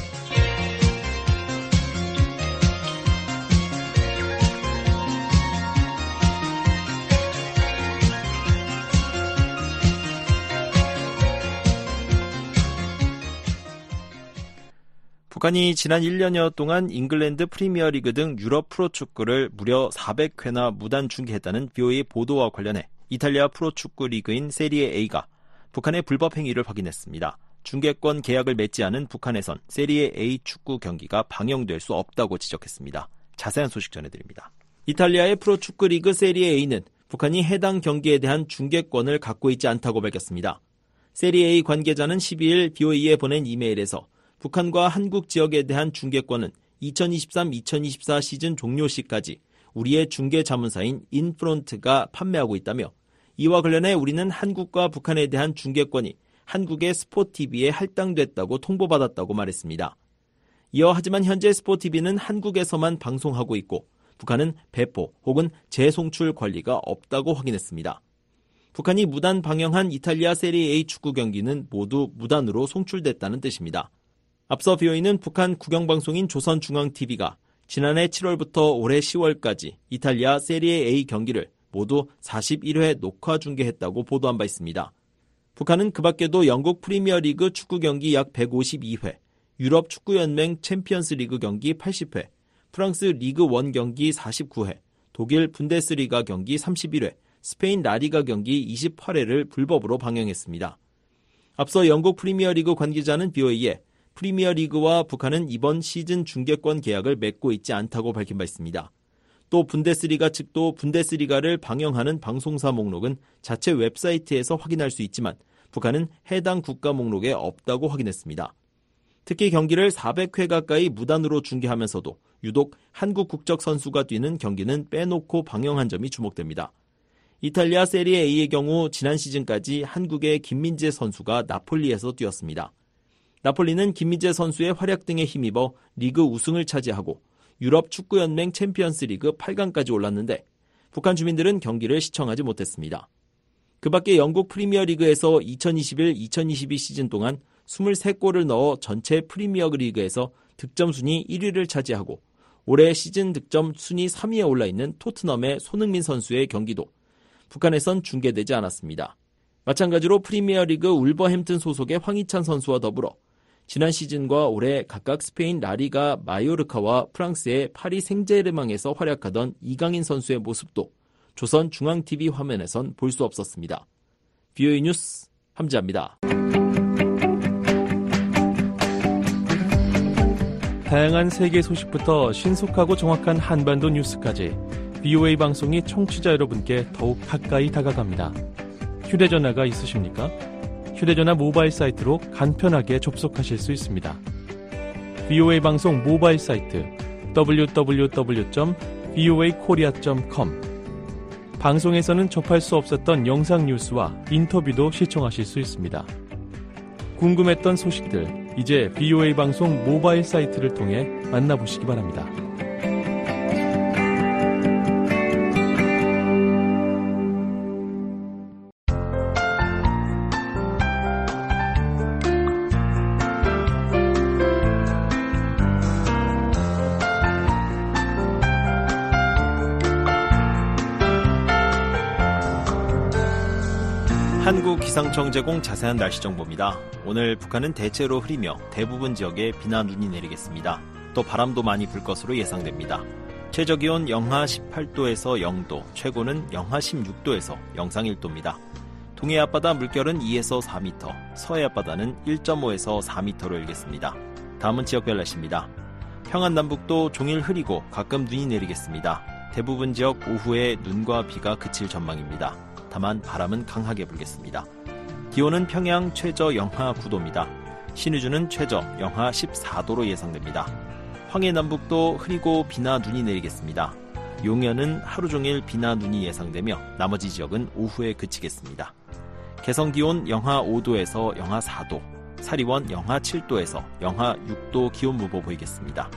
북한이 지난 일 년여 동안 잉글랜드 프리미어리그 등 유럽 프로축구를 무려 사백 회나 무단 중계했다는 비오에이 보도와 관련해 이탈리아 프로축구 리그인 세리에 A가 북한의 불법 행위를 확인했습니다. 중계권 계약을 맺지 않은 북한에선 세리에 A 축구 경기가 방영될 수 없다고 지적했습니다. 자세한 소식 전해드립니다. 이탈리아의 프로축구 리그 세리에 A는 북한이 해당 경기에 대한 중계권을 갖고 있지 않다고 밝혔습니다. 세리에 A 관계자는 십이 일 비오에이에 보낸 이메일에서 북한과 한국 지역에 대한 중계권은 이천이십삼 이천이십사 시즌 종료 시까지 우리의 중계 자문사인 인프론트가 판매하고 있다며 이와 관련해 우리는 한국과 북한에 대한 중계권이 한국의 스포티비에 할당됐다고 통보받았다고 말했습니다. 이어 하지만 현재 스포티비는 한국에서만 방송하고 있고 북한은 배포 혹은 재송출 권리가 없다고 확인했습니다. 북한이 무단 방영한 이탈리아 세리에 A 축구 경기는 모두 무단으로 송출됐다는 뜻입니다. 앞서 비오에이는 북한 국영방송인 조선중앙티비가 지난해 칠월부터 올해 시월까지 이탈리아 세리에 A 경기를 모두 사십일 회 녹화 중계했다고 보도한 바 있습니다. 북한은 그 밖에도 영국 프리미어리그 축구 경기 약 백오십이 회, 유럽 축구연맹 챔피언스 리그 경기 팔십 회, 프랑스 리그 일 경기 사십구 회, 독일 분데스리가 경기 삼십일 회, 스페인 라리가 경기 이십팔 회를 불법으로 방영했습니다. 앞서 영국 프리미어리그 관계자는 비오에이에 프리미어리그와 북한은 이번 시즌 중계권 계약을 맺고 있지 않다고 밝힌 바 있습니다. 또 분데스리가 측도 분데스리가를 방영하는 방송사 목록은 자체 웹사이트에서 확인할 수 있지만 북한은 해당 국가 목록에 없다고 확인했습니다. 특히 경기를 사백 회 가까이 무단으로 중계하면서도 유독 한국 국적 선수가 뛰는 경기는 빼놓고 방영한 점이 주목됩니다. 이탈리아 세리에-A의 경우 지난 시즌까지 한국의 김민재 선수가 나폴리에서 뛰었습니다. 나폴리는 김민재 선수의 활약 등에 힘입어 리그 우승을 차지하고 유럽 축구연맹 챔피언스 리그 팔 강까지 올랐는데 북한 주민들은 경기를 시청하지 못했습니다. 그 밖에 영국 프리미어리그에서 이천이십일 이천이십이 시즌 동안 이십삼 골을 넣어 전체 프리미어리그에서 득점 순위 일 위를 차지하고 올해 시즌 득점 순위 삼 위에 올라있는 토트넘의 손흥민 선수의 경기도 북한에선 중계되지 않았습니다. 마찬가지로 프리미어리그 울버햄튼 소속의 황희찬 선수와 더불어 지난 시즌과 올해 각각 스페인 라리가 마요르카와 프랑스의 파리 생제르맹에서 활약하던 이강인 선수의 모습도 조선 중앙티비 화면에선 볼 수 없었습니다. 비오에이 뉴스 함지아입니다. 다양한 세계 소식부터 신속하고 정확한 한반도 뉴스까지 비오에이 방송이 청취자 여러분께 더욱 가까이 다가갑니다. 휴대전화가 있으십니까? 휴대전화 모바일 사이트로 간편하게 접속하실 수 있습니다. 비오에이 방송 모바일 사이트 더블유 더블유 더블유 점 비오에이 코리아 점 컴 방송에서는 접할 수 없었던 영상 뉴스와 인터뷰도 시청하실 수 있습니다. 궁금했던 소식들 이제 비오에이 방송 모바일 사이트를 통해 만나보시기 바랍니다. 한국기상청 제공 자세한 날씨 정보입니다. 오늘 북한은 대체로 흐리며 대부분 지역에 비나 눈이 내리겠습니다. 또 바람도 많이 불 것으로 예상됩니다. 최저기온 영하 십팔 도에서 영 도, 최고는 영하 십육 도에서 영상 일 도입니다. 동해 앞바다 물결은 이에서 사 미터, 서해 앞바다는 일 점 오에서 사 미터로 일겠습니다. 다음은 지역별 날씨입니다. 평안 남북도 종일 흐리고 가끔 눈이 내리겠습니다. 대부분 지역 오후에 눈과 비가 그칠 전망입니다. 다만 바람은 강하게 불겠습니다. 기온은 평양 최저 영하 구 도입니다. 신의주는 최저 영하 십사 도로 예상됩니다. 황해 남북도 흐리고 비나 눈이 내리겠습니다. 용현은 하루 종일 비나 눈이 예상되며 나머지 지역은 오후에 그치겠습니다. 개성 기온 영하 오 도에서 영하 사 도, 사리원 영하 칠 도에서 영하 육 도 기온 무보 보이겠습니다.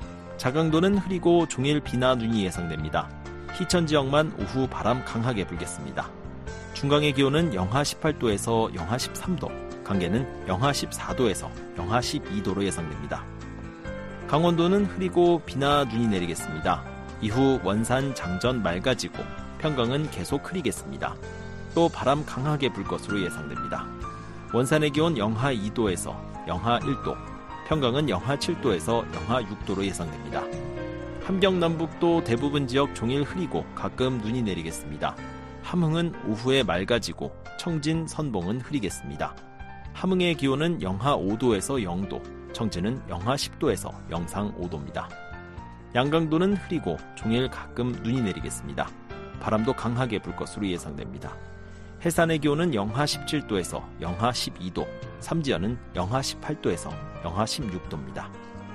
자강도는 흐리고 종일 비나 눈이 예상됩니다. 희천 지역만 오후 바람 강하게 불겠습니다. 중강의 기온은 영하 십팔 도에서 영하 십삼 도, 강계는 영하 십사 도에서 영하 십이 도로 예상됩니다. 강원도는 흐리고 비나 눈이 내리겠습니다. 이후 원산, 장전 맑아지고 평강은 계속 흐리겠습니다. 또 바람 강하게 불 것으로 예상됩니다. 원산의 기온 영하 이 도에서 영하 일 도, 평강은 영하 칠 도에서 영하 육 도로 예상됩니다. 함경 남북도 대부분 지역 종일 흐리고 가끔 눈이 내리겠습니다. 함흥은 오후에 맑아지고 청진, 선봉은 흐리겠습니다. 함흥의 기온은 영하 오 도에서 영 도, 청진은 영하 십 도에서 영상 오 도입니다. 양강도는 흐리고 종일 가끔 눈이 내리겠습니다. 바람도 강하게 불 것으로 예상됩니다. 해산의 기온은 영하 십칠 도에서 영하 십이 도, 삼지연은 영하 십팔 도에서 영하 십육 도입니다.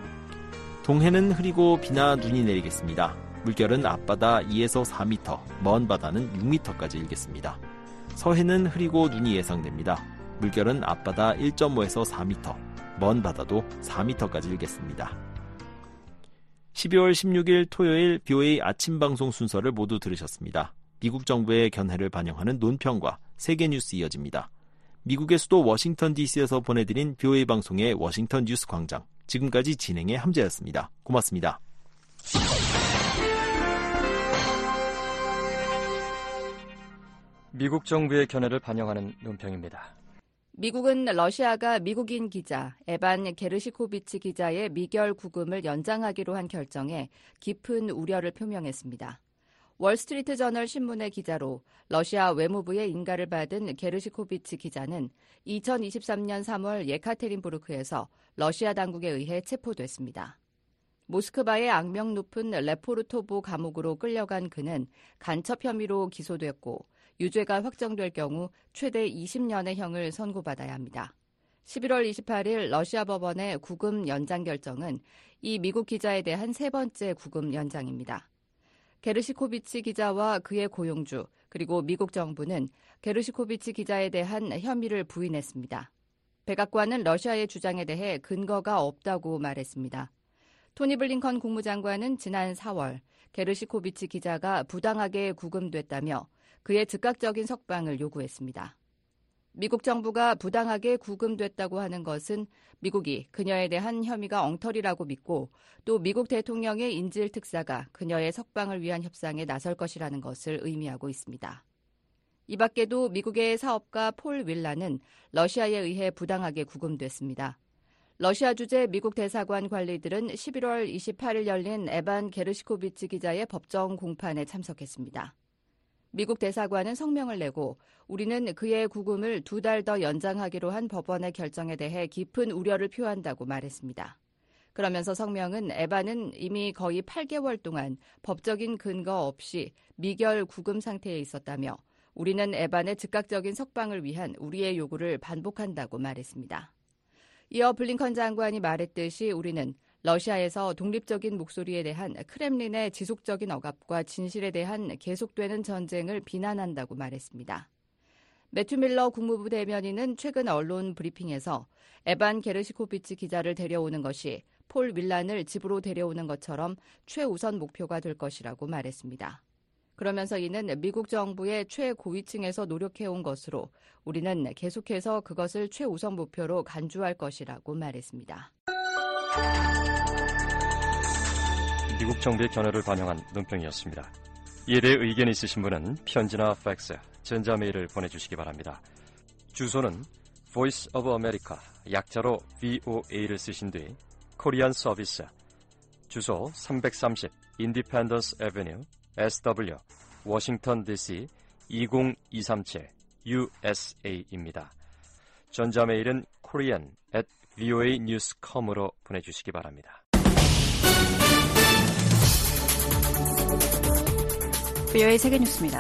동해는 흐리고 비나 눈이 내리겠습니다. 물결은 앞바다 이에서 사 미터, 먼 바다는 육 미터까지 일겠습니다. 서해는 흐리고 눈이 예상됩니다. 물결은 앞바다 일 점 오에서 사 미터, 먼 바다도 사 미터까지 일겠습니다. 십이월 십육일 토요일 비오에이 아침 방송 순서를 모두 들으셨습니다. 미국 정부의 견해를 반영하는 논평과 세계 뉴스 이어집니다. 미국의 수도 워싱턴 디씨에서 보내드린 비오에이 방송의 워싱턴 뉴스 광장. 지금까지 진행의 함재였습니다. 고맙습니다. 미국 정부의 견해를 반영하는 논평입니다. 미국은 러시아가 미국인 기자 에반 게르시코비치 기자의 미결 구금을 연장하기로 한 결정에 깊은 우려를 표명했습니다. 월스트리트 저널 신문의 기자로 러시아 외무부의 인가를 받은 게르시코비치 기자는 이천이십삼 년 삼월 예카테린부르크에서 러시아 당국에 의해 체포됐습니다. 모스크바의 악명 높은 레포르토보 감옥으로 끌려간 그는 간첩 혐의로 기소됐고 유죄가 확정될 경우 최대 이십 년의 형을 선고받아야 합니다. 십일월 이십팔일 러시아 법원의 구금 연장 결정은 이 미국 기자에 대한 세 번째 구금 연장입니다. 게르시코비치 기자와 그의 고용주 그리고 미국 정부는 게르시코비치 기자에 대한 혐의를 부인했습니다. 백악관은 러시아의 주장에 대해 근거가 없다고 말했습니다. 토니 블링컨 국무장관은 지난 사월 게르시코비치 기자가 부당하게 구금됐다며 그의 즉각적인 석방을 요구했습니다. 미국 정부가 부당하게 구금됐다고 하는 것은 미국이 그녀에 대한 혐의가 엉터리라고 믿고 또 미국 대통령의 인질 특사가 그녀의 석방을 위한 협상에 나설 것이라는 것을 의미하고 있습니다. 이 밖에도 미국의 사업가 폴 윌라는 러시아에 의해 부당하게 구금됐습니다. 러시아 주재 미국 대사관 관리들은 십일월 이십팔일 열린 에반 게르시코비치 기자의 법정 공판에 참석했습니다. 미국 대사관은 성명을 내고 우리는 그의 구금을 두 달 더 연장하기로 한 법원의 결정에 대해 깊은 우려를 표한다고 말했습니다. 그러면서 성명은 에반은 이미 거의 팔 개월 동안 법적인 근거 없이 미결 구금 상태에 있었다며 우리는 에반의 즉각적인 석방을 위한 우리의 요구를 반복한다고 말했습니다. 이어 블링컨 장관이 말했듯이 우리는 러시아에서 독립적인 목소리에 대한 크렘린의 지속적인 억압과 진실에 대한 계속되는 전쟁을 비난한다고 말했습니다. 매튜 밀러 국무부 대변인은 최근 언론 브리핑에서 에반 게르시코비치 기자를 데려오는 것이 폴 윌란을 집으로 데려오는 것처럼 최우선 목표가 될 것이라고 말했습니다. 그러면서 이는 미국 정부의 최고위층에서 노력해온 것으로 우리는 계속해서 그것을 최우선 목표로 간주할 것이라고 말했습니다. 미국 정부의 견해를 반영한 논평이었습니다. 이에 대해 의견이 있으신 분은 편지나 팩스, 전자메일을 보내주시기 바랍니다. 주소는 Voice of America, 약자로 브이오에이를 쓰신 뒤 코리안 서비스, 주소 삼백삼십 Independence Avenue, 에스더블유, 워싱턴 디씨 이공이삼칠 유에스에이입니다. 전자메일은 korean at 브이오에이 뉴스 닷컴으로 보내주시기 바랍니다. 브이오에이 세계뉴스입니다.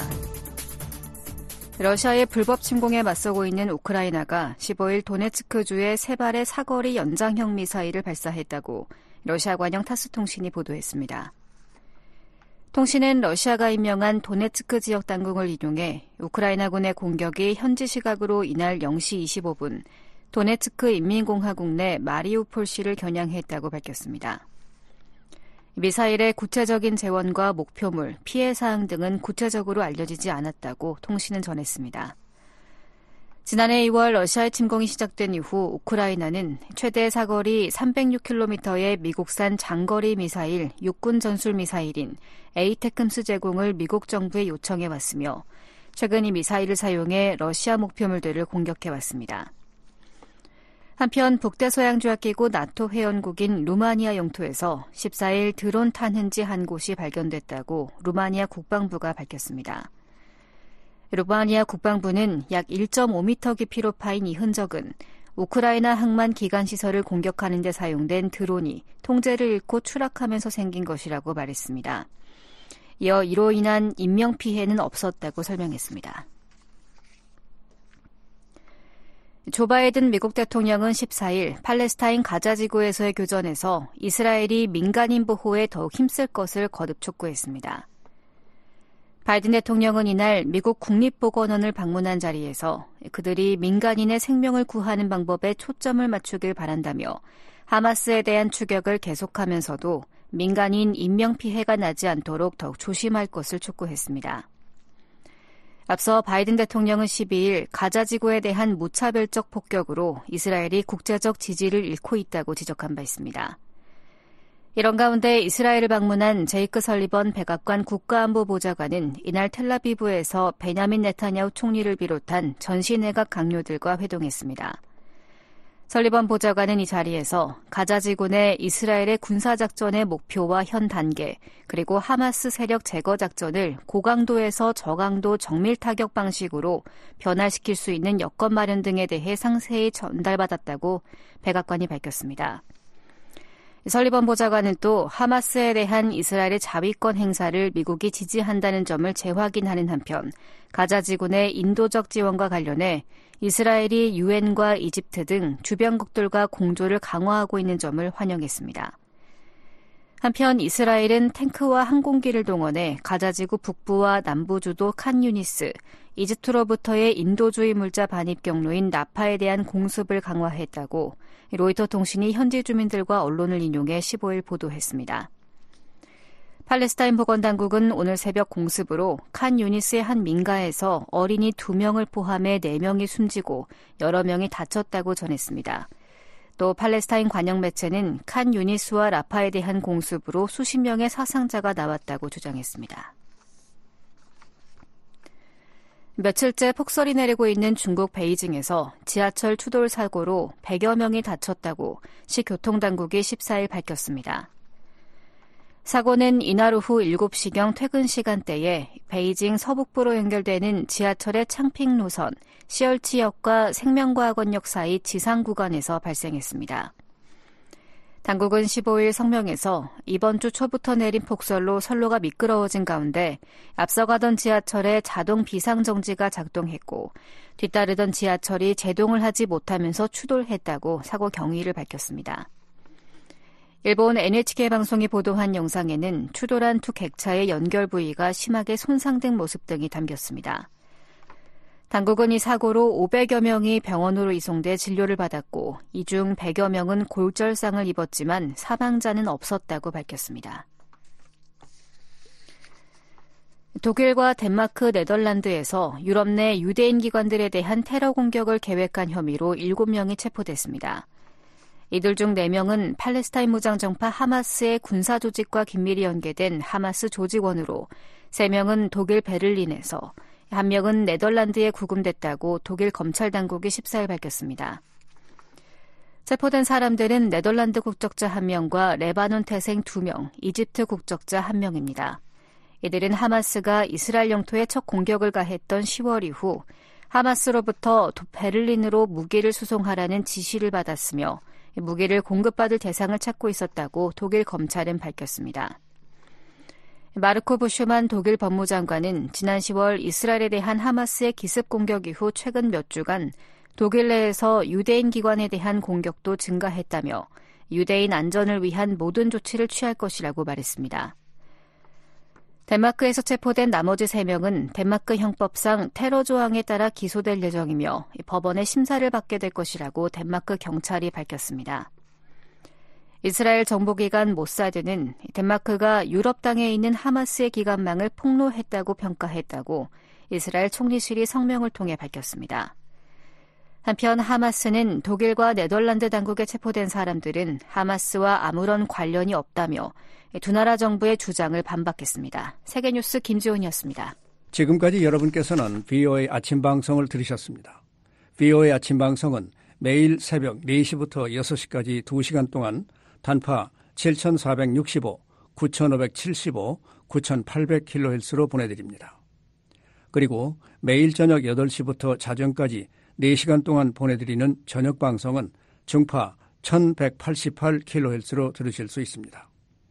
러시아의 불법 침공에 맞서고 있는 우크라이나가 십오일 도네츠크주에 세 발의 사거리 연장형 미사일을 발사했다고 러시아 관영 타스 통신이 보도했습니다. 통신은 러시아가 임명한 도네츠크 지역 당국을 인용해 우크라이나군의 공격이 현지 시각으로 이날 영 시 이십오 분 도네츠크 인민공화국 내 마리우폴시를 겨냥했다고 밝혔습니다. 미사일의 구체적인 재원과 목표물, 피해 사항 등은 구체적으로 알려지지 않았다고 통신은 전했습니다. 지난해 이월 러시아의 침공이 시작된 이후 우크라이나는 최대 사거리 삼백육 킬로미터의 미국산 장거리 미사일 육군 전술 미사일인 에이테크엠스 제공을 미국 정부에 요청해 왔으며 최근 이 미사일을 사용해 러시아 목표물들을 공격해 왔습니다. 한편 북대서양조약기구 나토 회원국인 루마니아 영토에서 십사일 드론 탄 흔지 한 곳이 발견됐다고 루마니아 국방부가 밝혔습니다. 루마니아 국방부는 약 일 점 오 미터 깊이로 파인 이 흔적은 우크라이나 항만 기관 시설을 공격하는 데 사용된 드론이 통제를 잃고 추락하면서 생긴 것이라고 말했습니다. 이어 이로 인한 인명피해는 없었다고 설명했습니다. 조 바이든 미국 대통령은 십사일 팔레스타인 가자 지구에서의 교전에서 이스라엘이 민간인 보호에 더욱 힘쓸 것을 거듭 촉구했습니다. 바이든 대통령은 이날 미국 국립보건원을 방문한 자리에서 그들이 민간인의 생명을 구하는 방법에 초점을 맞추길 바란다며 하마스에 대한 추격을 계속하면서도 민간인 인명피해가 나지 않도록 더욱 조심할 것을 촉구했습니다. 앞서 바이든 대통령은 십이일 가자 지구에 대한 무차별적 폭격으로 이스라엘이 국제적 지지를 잃고 있다고 지적한 바 있습니다. 이런 가운데 이스라엘을 방문한 제이크 설리번 백악관 국가안보보좌관은 이날 텔라비브에서 베냐민 네타냐후 총리를 비롯한 전시 내각 강요들과 회동했습니다. 설리번 보좌관은 이 자리에서 가자 지구 내 이스라엘의 군사작전의 목표와 현 단계, 그리고 하마스 세력 제거 작전을 고강도에서 저강도 정밀 타격 방식으로 변화시킬 수 있는 여건 마련 등에 대해 상세히 전달받았다고 백악관이 밝혔습니다. 설리번 보좌관은 또 하마스에 대한 이스라엘의 자위권 행사를 미국이 지지한다는 점을 재확인하는 한편 가자 지구 내 인도적 지원과 관련해 이스라엘이 유엔과 이집트 등 주변국들과 공조를 강화하고 있는 점을 환영했습니다. 한편 이스라엘은 탱크와 항공기를 동원해 가자지구 북부와 남부 주도 칸 유니스, 이집트로부터의 인도주의 물자 반입 경로인 라파에 대한 공습을 강화했다고 로이터 통신이 현지 주민들과 언론을 인용해 십오일 보도했습니다. 팔레스타인 보건당국은 오늘 새벽 공습으로 칸 유니스의 한 민가에서 어린이 두 명을 포함해 네 명이 숨지고 여러 명이 다쳤다고 전했습니다. 또 팔레스타인 관영 매체는 칸 유니스와 라파에 대한 공습으로 수십 명의 사상자가 나왔다고 주장했습니다. 며칠째 폭설이 내리고 있는 중국 베이징에서 지하철 추돌 사고로 백여 명이 다쳤다고 시교통당국이 십사일 밝혔습니다. 사고는 이날 오후 일곱 시경 퇴근 시간대에 베이징 서북부로 연결되는 지하철의 창핑 노선 시얼치역과 생명과학원역 사이 지상 구간에서 발생했습니다. 당국은 십오일 성명에서 이번 주 초부터 내린 폭설로 선로가 미끄러워진 가운데 앞서가던 지하철에 자동 비상정지가 작동했고 뒤따르던 지하철이 제동을 하지 못하면서 추돌했다고 사고 경위를 밝혔습니다. 일본 엔에이치케이 방송이 보도한 영상에는 추돌한 두 객차의 연결 부위가 심하게 손상된 모습 등이 담겼습니다. 당국은 이 사고로 오백여 명이 병원으로 이송돼 진료를 받았고 이 중 백여 명은 골절상을 입었지만 사망자는 없었다고 밝혔습니다. 독일과 덴마크, 네덜란드에서 유럽 내 유대인 기관들에 대한 테러 공격을 계획한 혐의로 일곱 명이 체포됐습니다. 이들 중 네 명은 팔레스타인 무장정파 하마스의 군사 조직과 긴밀히 연계된 하마스 조직원으로 세 명은 독일 베를린에서 한 명은 네덜란드에 구금됐다고 독일 검찰 당국이 십사일 밝혔습니다. 체포된 사람들은 네덜란드 국적자 한 명과 레바논 태생 두 명, 이집트 국적자 한 명입니다. 이들은 하마스가 이스라엘 영토에 첫 공격을 가했던 시월 이후 하마스로부터 베를린으로 무기를 수송하라는 지시를 받았으며 무기를 공급받을 대상을 찾고 있었다고 독일 검찰은 밝혔습니다. 마르코 부슈만 독일 법무장관은 지난 시월 이스라엘에 대한 하마스의 기습 공격 이후 최근 몇 주간 독일 내에서 유대인 기관에 대한 공격도 증가했다며 유대인 안전을 위한 모든 조치를 취할 것이라고 말했습니다. 덴마크에서 체포된 나머지 세 명은 덴마크 형법상 테러 조항에 따라 기소될 예정이며 법원의 심사를 받게 될 것이라고 덴마크 경찰이 밝혔습니다. 이스라엘 정보기관 모사드는 덴마크가 유럽 땅에 있는 하마스의 기관망을 폭로했다고 평가했다고 이스라엘 총리실이 성명을 통해 밝혔습니다. 한편 하마스는 독일과 네덜란드 당국에 체포된 사람들은 하마스와 아무런 관련이 없다며 두 나라 정부의 주장을 반박했습니다. 세계뉴스 김지훈이었습니다. 지금까지 여러분께서는 브이오에이 아침 방송을 들으셨습니다. 브이오에이 아침 방송은 매일 새벽 네 시부터 여섯 시까지 두 시간 동안 단파 칠천사백육십오, 구천오백칠십오, 구천팔백 킬로헤르츠로 보내드립니다. 그리고 매일 저녁 여덟 시부터 자정까지 네 시간 동안 보내드리는 저녁 방송은 중파 천백팔십팔 킬로헤르츠로 들으실 수 있습니다.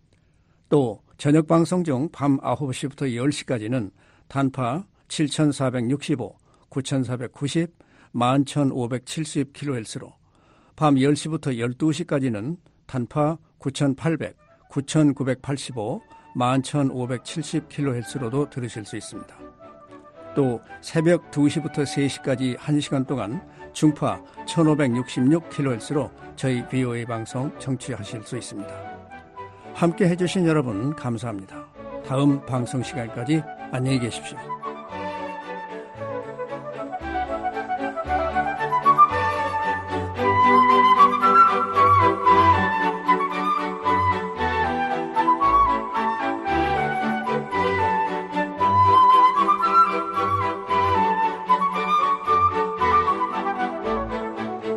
또 저녁 방송 중 밤 아홉 시부터 열 시까지는 단파 칠천사백육십오, 구천사백구십, 만 천오백칠십 킬로헤르츠로 밤 열 시부터 열두 시까지는 단파 구천팔백, 구천구백팔십오, 만 천오백칠십 킬로헤르츠로도 들으실 수 있습니다. 또 새벽 두 시부터 세 시까지 한 시간 동안 중파 천오백육십육 킬로헤르츠로 저희 브이오에이 방송 청취하실 수 있습니다. 함께 해주신 여러분 감사합니다. 다음 방송 시간까지 안녕히 계십시오.